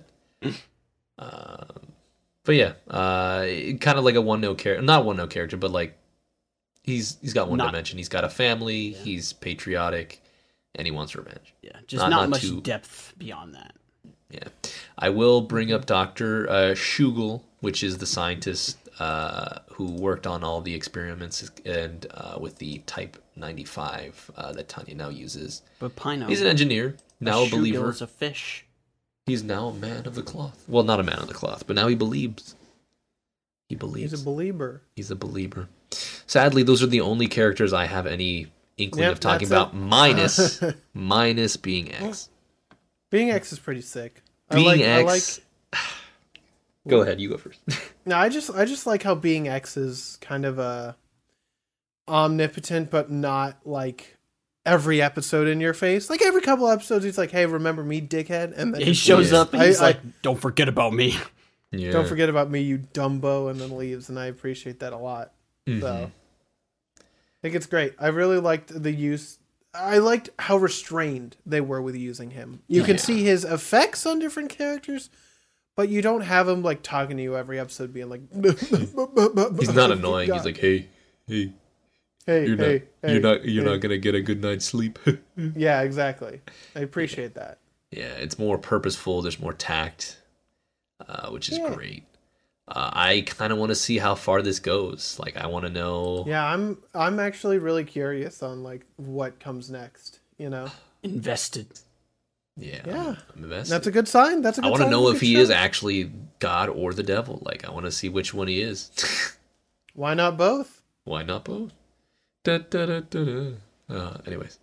Um, but yeah, uh, kind of like a one note character, not one note character, but like he's he's got one Not- dimension. He's got a family. He's patriotic, and he wants revenge. Yeah, just Not- not, not much too- depth beyond that. Yeah, I will bring up Doctor uh, Shugel, which is the scientist uh, who worked on all the experiments and uh, with the Type ninety-five uh, that Tanya now uses. But Pino, He's an engineer, now a shoe believer. gill is a fish. He's now a man of the cloth. Well, not a man of the cloth, but now he believes. He believes. He's a believer. He's a believer. Sadly, those are the only characters I have any inkling Yep, of talking that's about, it. minus minus being X. Being X is pretty sick. Being I like, X. I like. Go ahead, you go first. No, I just I just like how Being X is kind of a omnipotent, but not like every episode in your face. Like every couple episodes, he's like, "Hey, remember me, dickhead?" And then He shows Yeah. up and he's I- I- like, "Don't forget about me." Yeah. "Don't forget about me, you Dumbo," and then leaves. And I appreciate that a lot. Mhm. So I think it's great. I really liked the use. I liked how restrained they were with using him. You can Yeah. see his effects on different characters, but you don't have him like talking to you every episode, being like, He's not annoying. He's like, "Hey, hey, hey, you're hey, not, hey, you're not, you're hey." not gonna get a good night's sleep." Yeah, exactly. I appreciate that. Yeah, it's more purposeful. There's more tact, uh, which is Yeah. great. Uh, I kind of want to see how far this goes. Like, I want to know. Yeah, I'm I'm actually really curious on like what comes next. You know, Invested. Yeah, Yeah. I'm, I'm invested. that's a good sign. That's a good I want to sign know of a if good he show. is actually God or the devil. Like, I want to see which one he is. Why not both? Why not both? Da, da, da, da, da. Uh, anyways,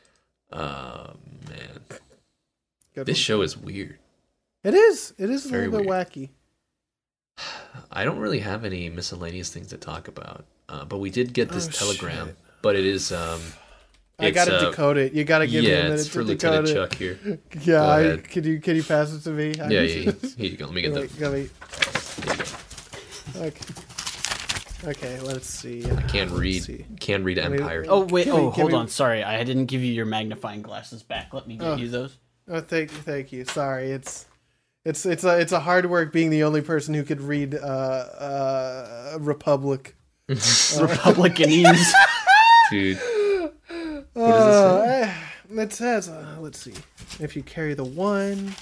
uh, man, Good this one. show is weird. It is. It is a Very little bit wacky. I don't really have any miscellaneous things to talk about, uh, but we did get this Oh, telegram. shit. But it is. Um, I it's, gotta uh, decode it. You gotta give me a yeah, minute it's to for decode Lieutenant it. Chuck here. Yeah, Go I, ahead. can you can you pass it to me? I Yeah, need yeah. to- Here you go. Let me get the. Wait, go wait. Okay. Okay, let's see. I can't Let's read. see. Can't read I mean, Empire. Oh wait, Give me- oh give hold me- on. Sorry, I didn't give you your magnifying glasses back. Let me get Oh. you those. Oh, thank thank you. Sorry, it's it's it's a, it's a hard work being the only person who could read uh, uh, Republic. Republicanese. Dude. Uh, eh, it says, uh, let's see, if you carry the one,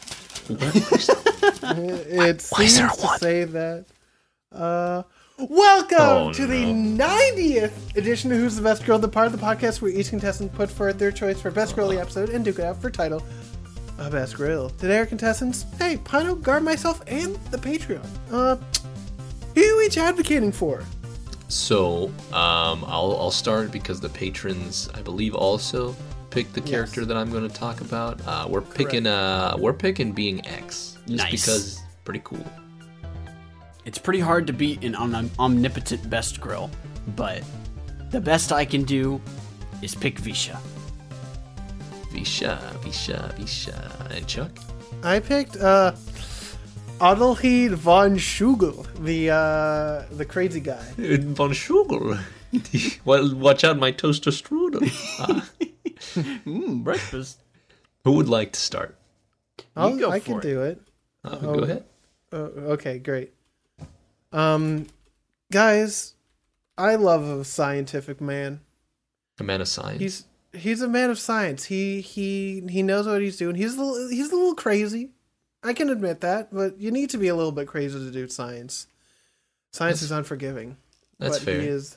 it Why is there seems a to one? say that. Uh, welcome Oh, to the no. ninetieth edition of Who's the Best Girl, the part of the podcast where each contestant put forth their choice for best girly episode and duke it out for title of Best Grill. Today our contestants, hey, Pino, Guard, myself, and the Patreon. Uh, who are you each advocating for? So, um, I'll I'll start because the patrons, I believe, also pick the character yes. that I'm going to talk about. Uh, we're Correct. picking uh, we're picking being X, just nice. because it's pretty cool. It's pretty hard to beat an om- omnipotent best grill, but the best I can do is pick Visha. Visha, Visha, Visha, and Chuck. I picked uh, Adelheid von Schugel, the uh, the crazy guy. Von Schugel. Well, watch out, my toaster strudel. Ah. mm, breakfast. Who would like to start? I'll, go I can it. do it. Uh, oh, go ahead. Uh, okay, great. Um, guys, I love a scientific man. A man of science. He's he's a man of science. He he he knows what he's doing. He's a little, he's a little crazy. I can admit that, but you need to be a little bit crazy to do science. Science that's, is unforgiving. That's but fair. He is,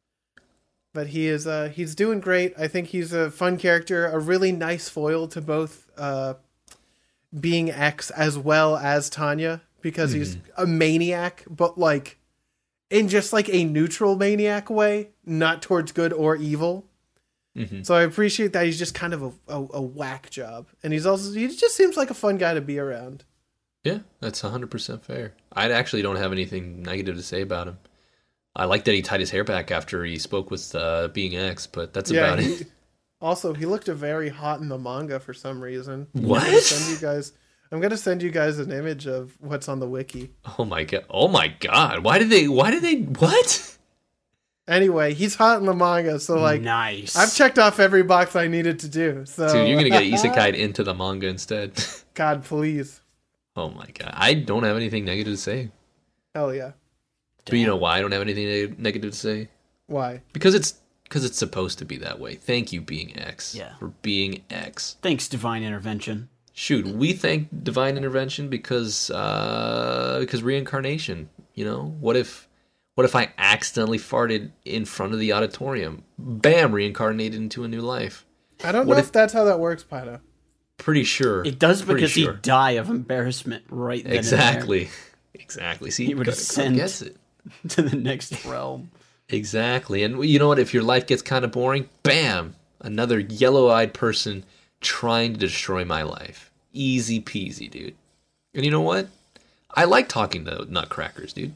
but he is uh, he's doing great. I think he's a fun character, a really nice foil to both uh, being X as well as Tanya, because mm-hmm. he's a maniac, but like in just like a neutral maniac way, not towards good or evil. Mm-hmm. So I appreciate that he's just kind of a, a, a whack job, and he's also he just seems like a fun guy to be around. Yeah, that's one hundred percent fair. I actually don't have anything negative to say about him. I like that he tied his hair back after he spoke with uh, being X, but that's yeah, about he, it. Also, he looked very hot in the manga for some reason. What? I'm gonna send you guys. I'm gonna send you guys an image of what's on the wiki. Oh my god! Oh my god! Why did they? Why did they? What? Anyway, he's hot in the manga, so like, nice. I've checked off every box I needed to do. So, dude, you're gonna get isekai'd into the manga instead. God, please. Oh my god, I don't have anything negative to say. Hell yeah. But you know why I don't have anything negative to say? Why? Because it's because it's supposed to be that way. Thank you, being X, yeah. for being X. Thanks, Divine Intervention. Shoot, we thank Divine Intervention because uh, because reincarnation. You know, what if what if I accidentally farted in front of the auditorium? Bam, reincarnated into a new life. I don't what know if, if that's how that works, Pino. Pretty sure it does, pretty because sure. he'd die of embarrassment right then. Exactly, exactly. See, he would ascend gets it. to the next realm. Exactly, and you know what? If your life gets kind of boring, bam, another yellow-eyed person trying to destroy my life. Easy peasy, dude. And you know what? I like talking to nutcrackers, dude.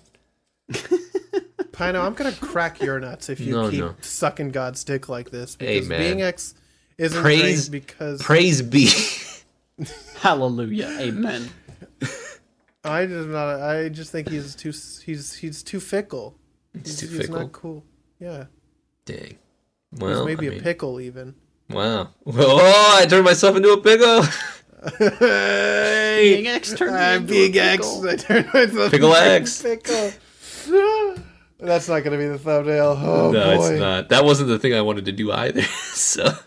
Pino, I'm gonna crack your nuts if you no, keep no. sucking God's dick like this. Because hey, man. being X isn't praise, great because praise be. Hallelujah, amen. I just not. I just think he's too. He's he's too fickle. He's, he's too he's fickle. Not cool. Yeah. Dang. Well, he's maybe I mean, a pickle even. Wow. Oh, I turned myself into a pickle. Hey, being X turned I'm into being a X. I turned myself pickle into X. a pickle. That's not going to be the thumbnail. Oh, no, boy. it's not. That wasn't the thing I wanted to do either. So,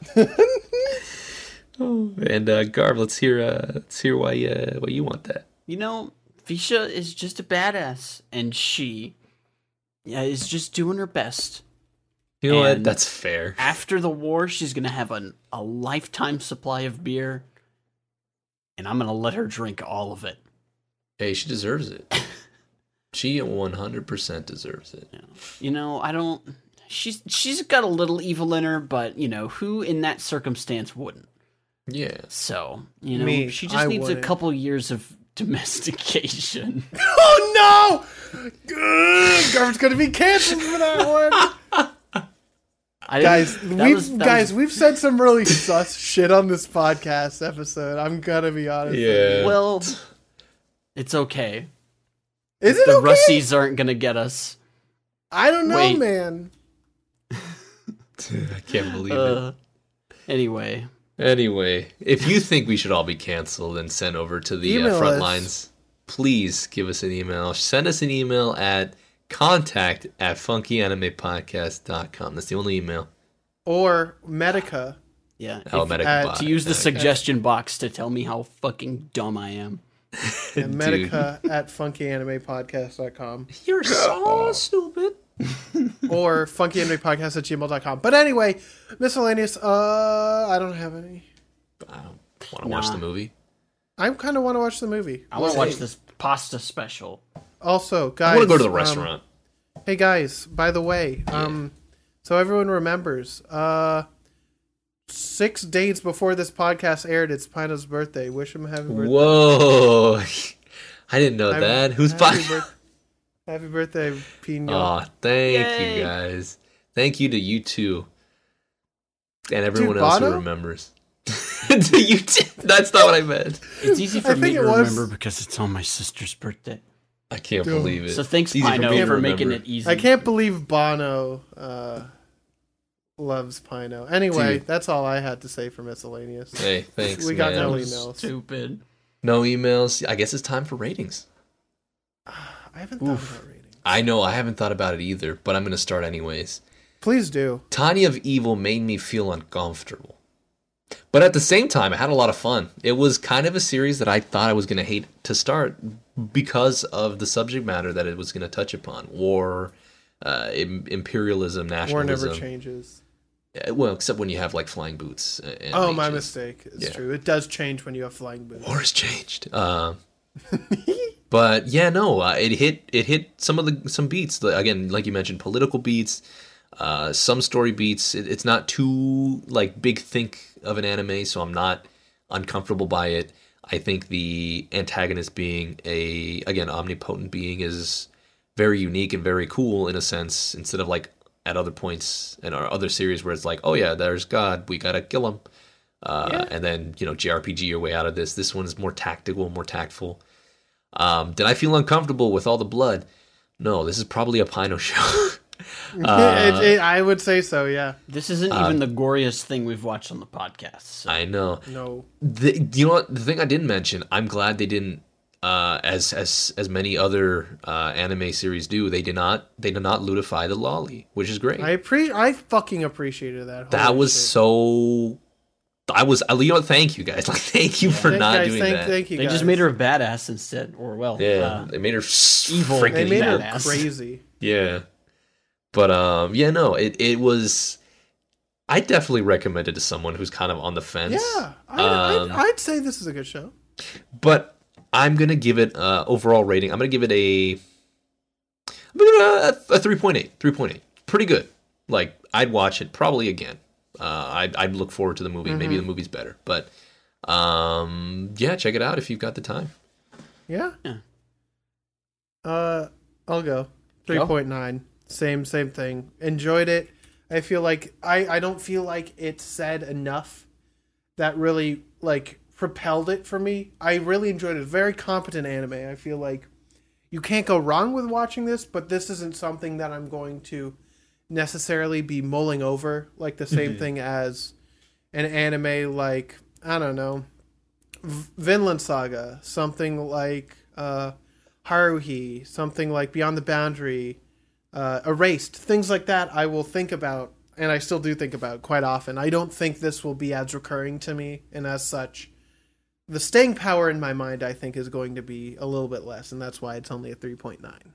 oh, and uh, Garb, let's hear. Uh, let's hear why. Uh, why you want that. You know, Visha is just a badass, and she, yeah, is just doing her best. You know and what? That's fair. After the war, she's gonna have an, a lifetime supply of beer, and I'm gonna let her drink all of it. Hey, she deserves it. She one hundred percent deserves it. Yeah. You know, I don't... She's She's got a little evil in her, but, you know, who in that circumstance wouldn't? Yeah. So, you know, Me, she just I needs wouldn't. a couple years of domestication. Oh, no! Garb's going to be canceled for that one. Guys, we've was, guys, was... we've said some really sus shit on this podcast episode. I'm gonna be honest. Yeah. Well, it's okay. Is it the okay? Russies aren't gonna get us. I don't know, Wait. man. I can't believe uh, it. Anyway. Anyway, if you think we should all be canceled and sent over to the uh, front lines, please give us an email. Send us an email at contact at funky anime podcast dot com. That's the only email. Or Medica. Yeah. Oh, if, Medica uh, bot. to use the Medica. suggestion box to tell me how fucking dumb I am. And Medica at funky anime podcast dot com. You're so stupid. Or funky anime podcast at gmail dot com. But anyway, miscellaneous. Uh, I don't have any. I don't want to Nah. watch the movie. I kind of want to watch the movie. I want to watch this pasta special. Also, guys, I want to go to the um, restaurant. Hey guys, by the way, um, so everyone remembers, uh, six days before this podcast aired, it's Pino's birthday. Wish him a happy birthday. Whoa. I didn't know Happy- that. Who's happy, Pino? birth- happy birthday, Pino. Oh, thank Yay. you guys. Thank you to you two. And everyone Dude, else who Bono? remembers. To you two. That's not what I meant. It's easy I for me think to it was- remember because it's on my sister's birthday. I can't Dude. believe it. So thanks, It's easy for Pino, me for, to making remember. it easy. I can't believe Bono uh, loves Pino. Anyway, Dude. that's all I had to say for miscellaneous. Hey, thanks, We got man. no That was emails. Stupid. No emails. I guess it's time for ratings. I haven't thought Oof. about ratings. I know I haven't thought about it either, but I'm going to start anyways. Please do. Tiny of Evil made me feel uncomfortable. But at the same time, I had a lot of fun. It was kind of a series that I thought I was going to hate to start because of the subject matter that it was going to touch upon. War, uh, im- imperialism, War nationalism. never changes. Uh, Well, except when you have like flying boots. uh, And Oh, my mages. mistake. It's Yeah. true. It does change when you have flying boots. War has changed. Uh, but yeah, no, uh, it hit it hit some of the some beats. The- Again, like you mentioned, political beats, uh, some story beats. It, it's not too like big think of an anime, so I'm not uncomfortable by it. I think the antagonist being a again omnipotent being is very unique and very cool in a sense. Instead of like at other points in our other series where it's like, oh yeah, there's God, we gotta kill him. Uh, Yeah. And then, you know, J R P G your way out of this. This one's more tactical, more tactful. Um, did I feel uncomfortable with all the blood? No, this is probably a Pino show. Uh, it, it, I would say so, yeah. This isn't Um, even the goriest thing we've watched on the podcast. So. I know. No. The, you know what? The thing I didn't mention, I'm glad they didn't, uh, as as as many other uh, anime series do. They did not. They did not lutify the lolly, which is great. I appre- I fucking appreciated that. that Holy was shit. so. I was. You know, what? Thank you guys. Like, thank you for Thank- not guys, doing thank, that. Thank you, They guys. just made her a badass instead, or well, Yeah, uh, they made her evil. freaking They made her badass. crazy. Yeah. But um yeah, no, it, it was I definitely recommend it to someone who's kind of on the fence. Yeah. I, Um, I'd, I'd say this is a good show. But I'm gonna give it uh overall rating. I'm gonna give it a I'm gonna give it a, a three point eight. three point eight. Pretty good. Like I'd watch it probably again. Uh I'd I'd look forward to the movie. Maybe the movie's better. But um yeah, check it out if you've got the time. Yeah. Yeah. Uh, I'll go. three point nine. Same, same thing. Enjoyed it. I feel like I, I don't feel like it said enough that really like propelled it for me. I really enjoyed it. Very competent anime. I feel like you can't go wrong with watching this, but this isn't something that I'm going to necessarily be mulling over like the same thing as an anime like, I don't know, v- Vinland Saga, something like uh, Haruhi, something like Beyond the Boundary, uh, Erased, things like that I will think about, and I still do think about quite often. I don't think this will be as recurring to me, and as such, the staying power in my mind, I think, is going to be a little bit less, and that's why it's only a three point nine.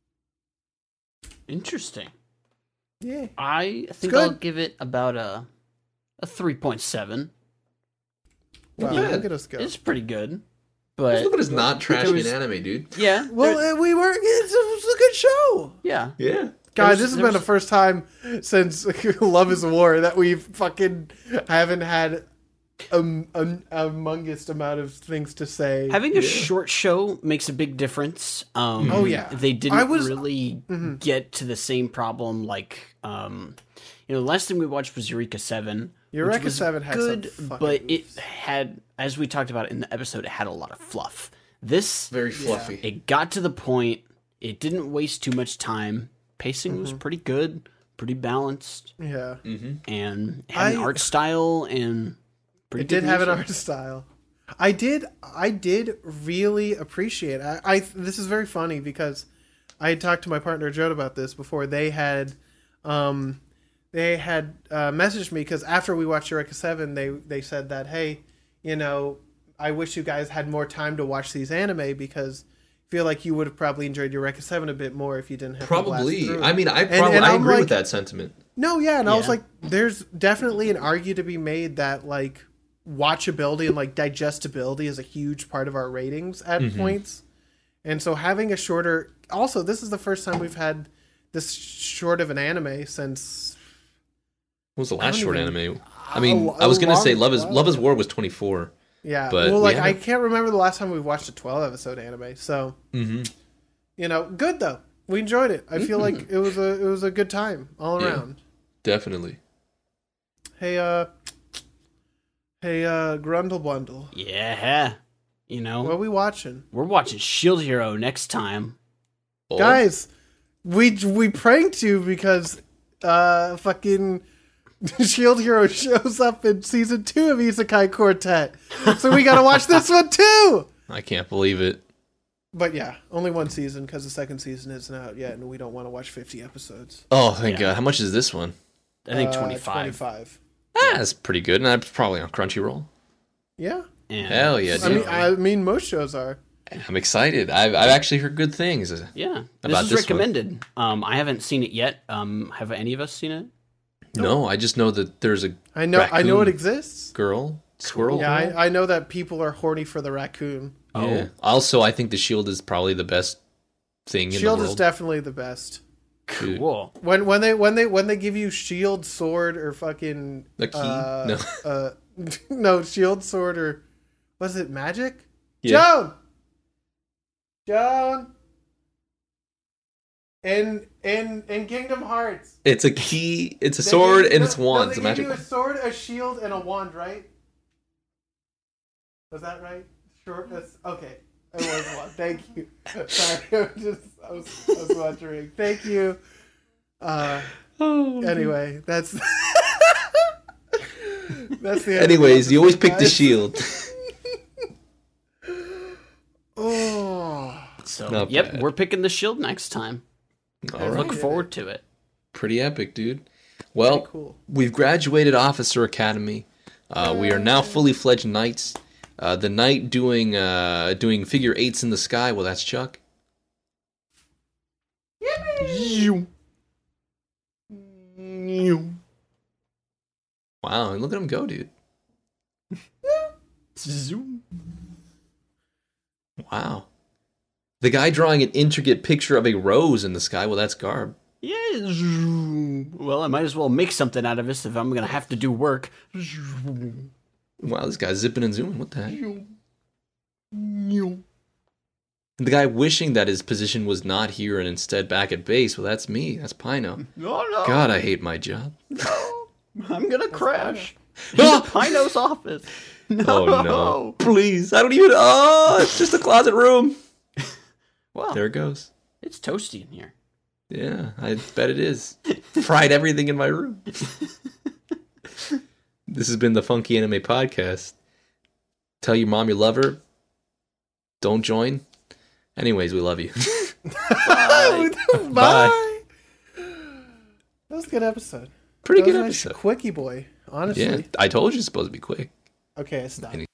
Interesting. Yeah. I think good. I'll give it about a a three point seven. Wow, Yeah. look at us go. It's pretty good, Just but look at us not trashing was- an anime, dude. yeah, Well, there- uh, we were, it's, it was a good show. yeah. Yeah. God, was- this has there been the was- first time since Love is War that we've fucking haven't had a, a, a humongous amount of things to say. Having a Yeah. short show makes a big difference. Um, Oh, yeah. they didn't I was- really Mhm. get to the same problem. Like, um, you know, the last thing we watched was Eureka Seven. Eureka which was seven had good, some fucking but it moves. had, as we talked about in the episode, it had a lot of fluff. This Very fluffy. it got to the point. It didn't waste too much time. Pacing Mm-hmm. was pretty good, pretty balanced, Yeah, Mm-hmm. and had an I- art style and pretty it did good have an music. art style. I did, I did really appreciate. I, I this is very funny because I had talked to my partner Joe about this before. They had, um, they had uh, messaged me because after we watched Eureka Seven, they they said that, hey, you know, I wish you guys had more time to watch these anime because I feel like you would have probably enjoyed Eureka Seven a bit more if you didn't have to blast Probably. through it. I mean, I And- probably and I I'm agree like- with that sentiment. No, yeah, and I was Yeah. like, there's definitely an argue to be made that like watchability and like digestibility is a huge part of our ratings at Mhm. points, and so having a shorter. Also, this is the first time we've had this short of an anime since What was the last don't short even- anime? I mean, A- I was a gonna say long Love is while Love is ago. War was twenty-four. Yeah. But well, we like I haven't- can't remember the last time we watched a twelve episode anime. So Mm-hmm. you know, good though. We enjoyed it. I feel like it was a it was a good time all Yeah. around. Definitely. Hey, uh, hey, uh, Grundle Bundle. Yeah. You know, What are we watching, we're watching Shield Hero next time. Oh, guys? We we pranked you because uh, fucking Shield Hero shows up in season two of Isekai Quartet, so we gotta watch this one too. I can't believe it. But yeah, only one season because the second season isn't out yet, and we don't want to watch fifty episodes. Oh, thank Yeah. God. How much is this one? I think Uh, twenty-five. Twenty-five. Ah, that's pretty good. And that's probably on Crunchyroll. Yeah. And Hell yeah, I dude. mean, I mean, most shows are. I'm excited. I've, I've actually heard good things. yeah, this About is this one. recommended. Um, I haven't seen it yet. Um, have any of us seen it? No, I just know that there's a I know. I know it Raccoon. exists. girl, squirrel. Yeah, girl. I, I know that people are horny for the raccoon. Yeah. Also, I think the shield is probably the best thing in Shield the is world. definitely the best. Dude. Cool. When when they when they when they give you shield, sword, or fucking The key? uh, No. uh, no shield, sword, or was it magic? Yeah. Joan, Joan, in in in Kingdom Hearts, It's a key. It's a they sword give- and no, it's wands. No, a they magic give you a wand. sword, a shield, and a wand, right? Was that right? Short. That's, okay. It was one. Thank you. Sorry, I was just I was, I was wondering. Thank you. Uh, Oh, anyway, that's that's the. end of the Anyways, you always episode, pick the guys. shield. Oh, So, Not yep, bad. we're picking the Shield next time. All Very right. Look good. forward to it. Pretty epic, dude. Well, Pretty cool. we've graduated Officer Academy. Uh, we are now fully fledged knights. Uh, the knight doing uh, doing figure eights in the sky. Well, that's Chuck. Wow, look at him go, dude. Zoom. Wow. The guy drawing an intricate picture of a rose in the sky. Well, that's Garb. Yeah. zoom. Well, I might as well make something out of this if I'm gonna have to do work. Wow, this guy's zipping and zooming. What the heck? The guy wishing that his position was not here and instead back at base. Well, that's me. That's Pino. No, no, God, I hate my job. no. I'm gonna crash. Ah! Pino's office. No. Oh no! Please, I don't even. Oh, it's just a closet room. Well, There it goes. it's toasty in here. Yeah, I bet it is. Fried everything in my room. This has been the Funky Anime Podcast. Tell your mom you love her. Don't join. Anyways, we love you. Bye. Bye. That was a good episode. Pretty That was good a nice episode. quickie boy. Honestly. Yeah, I told you it's supposed to be quick. Okay, I stopped.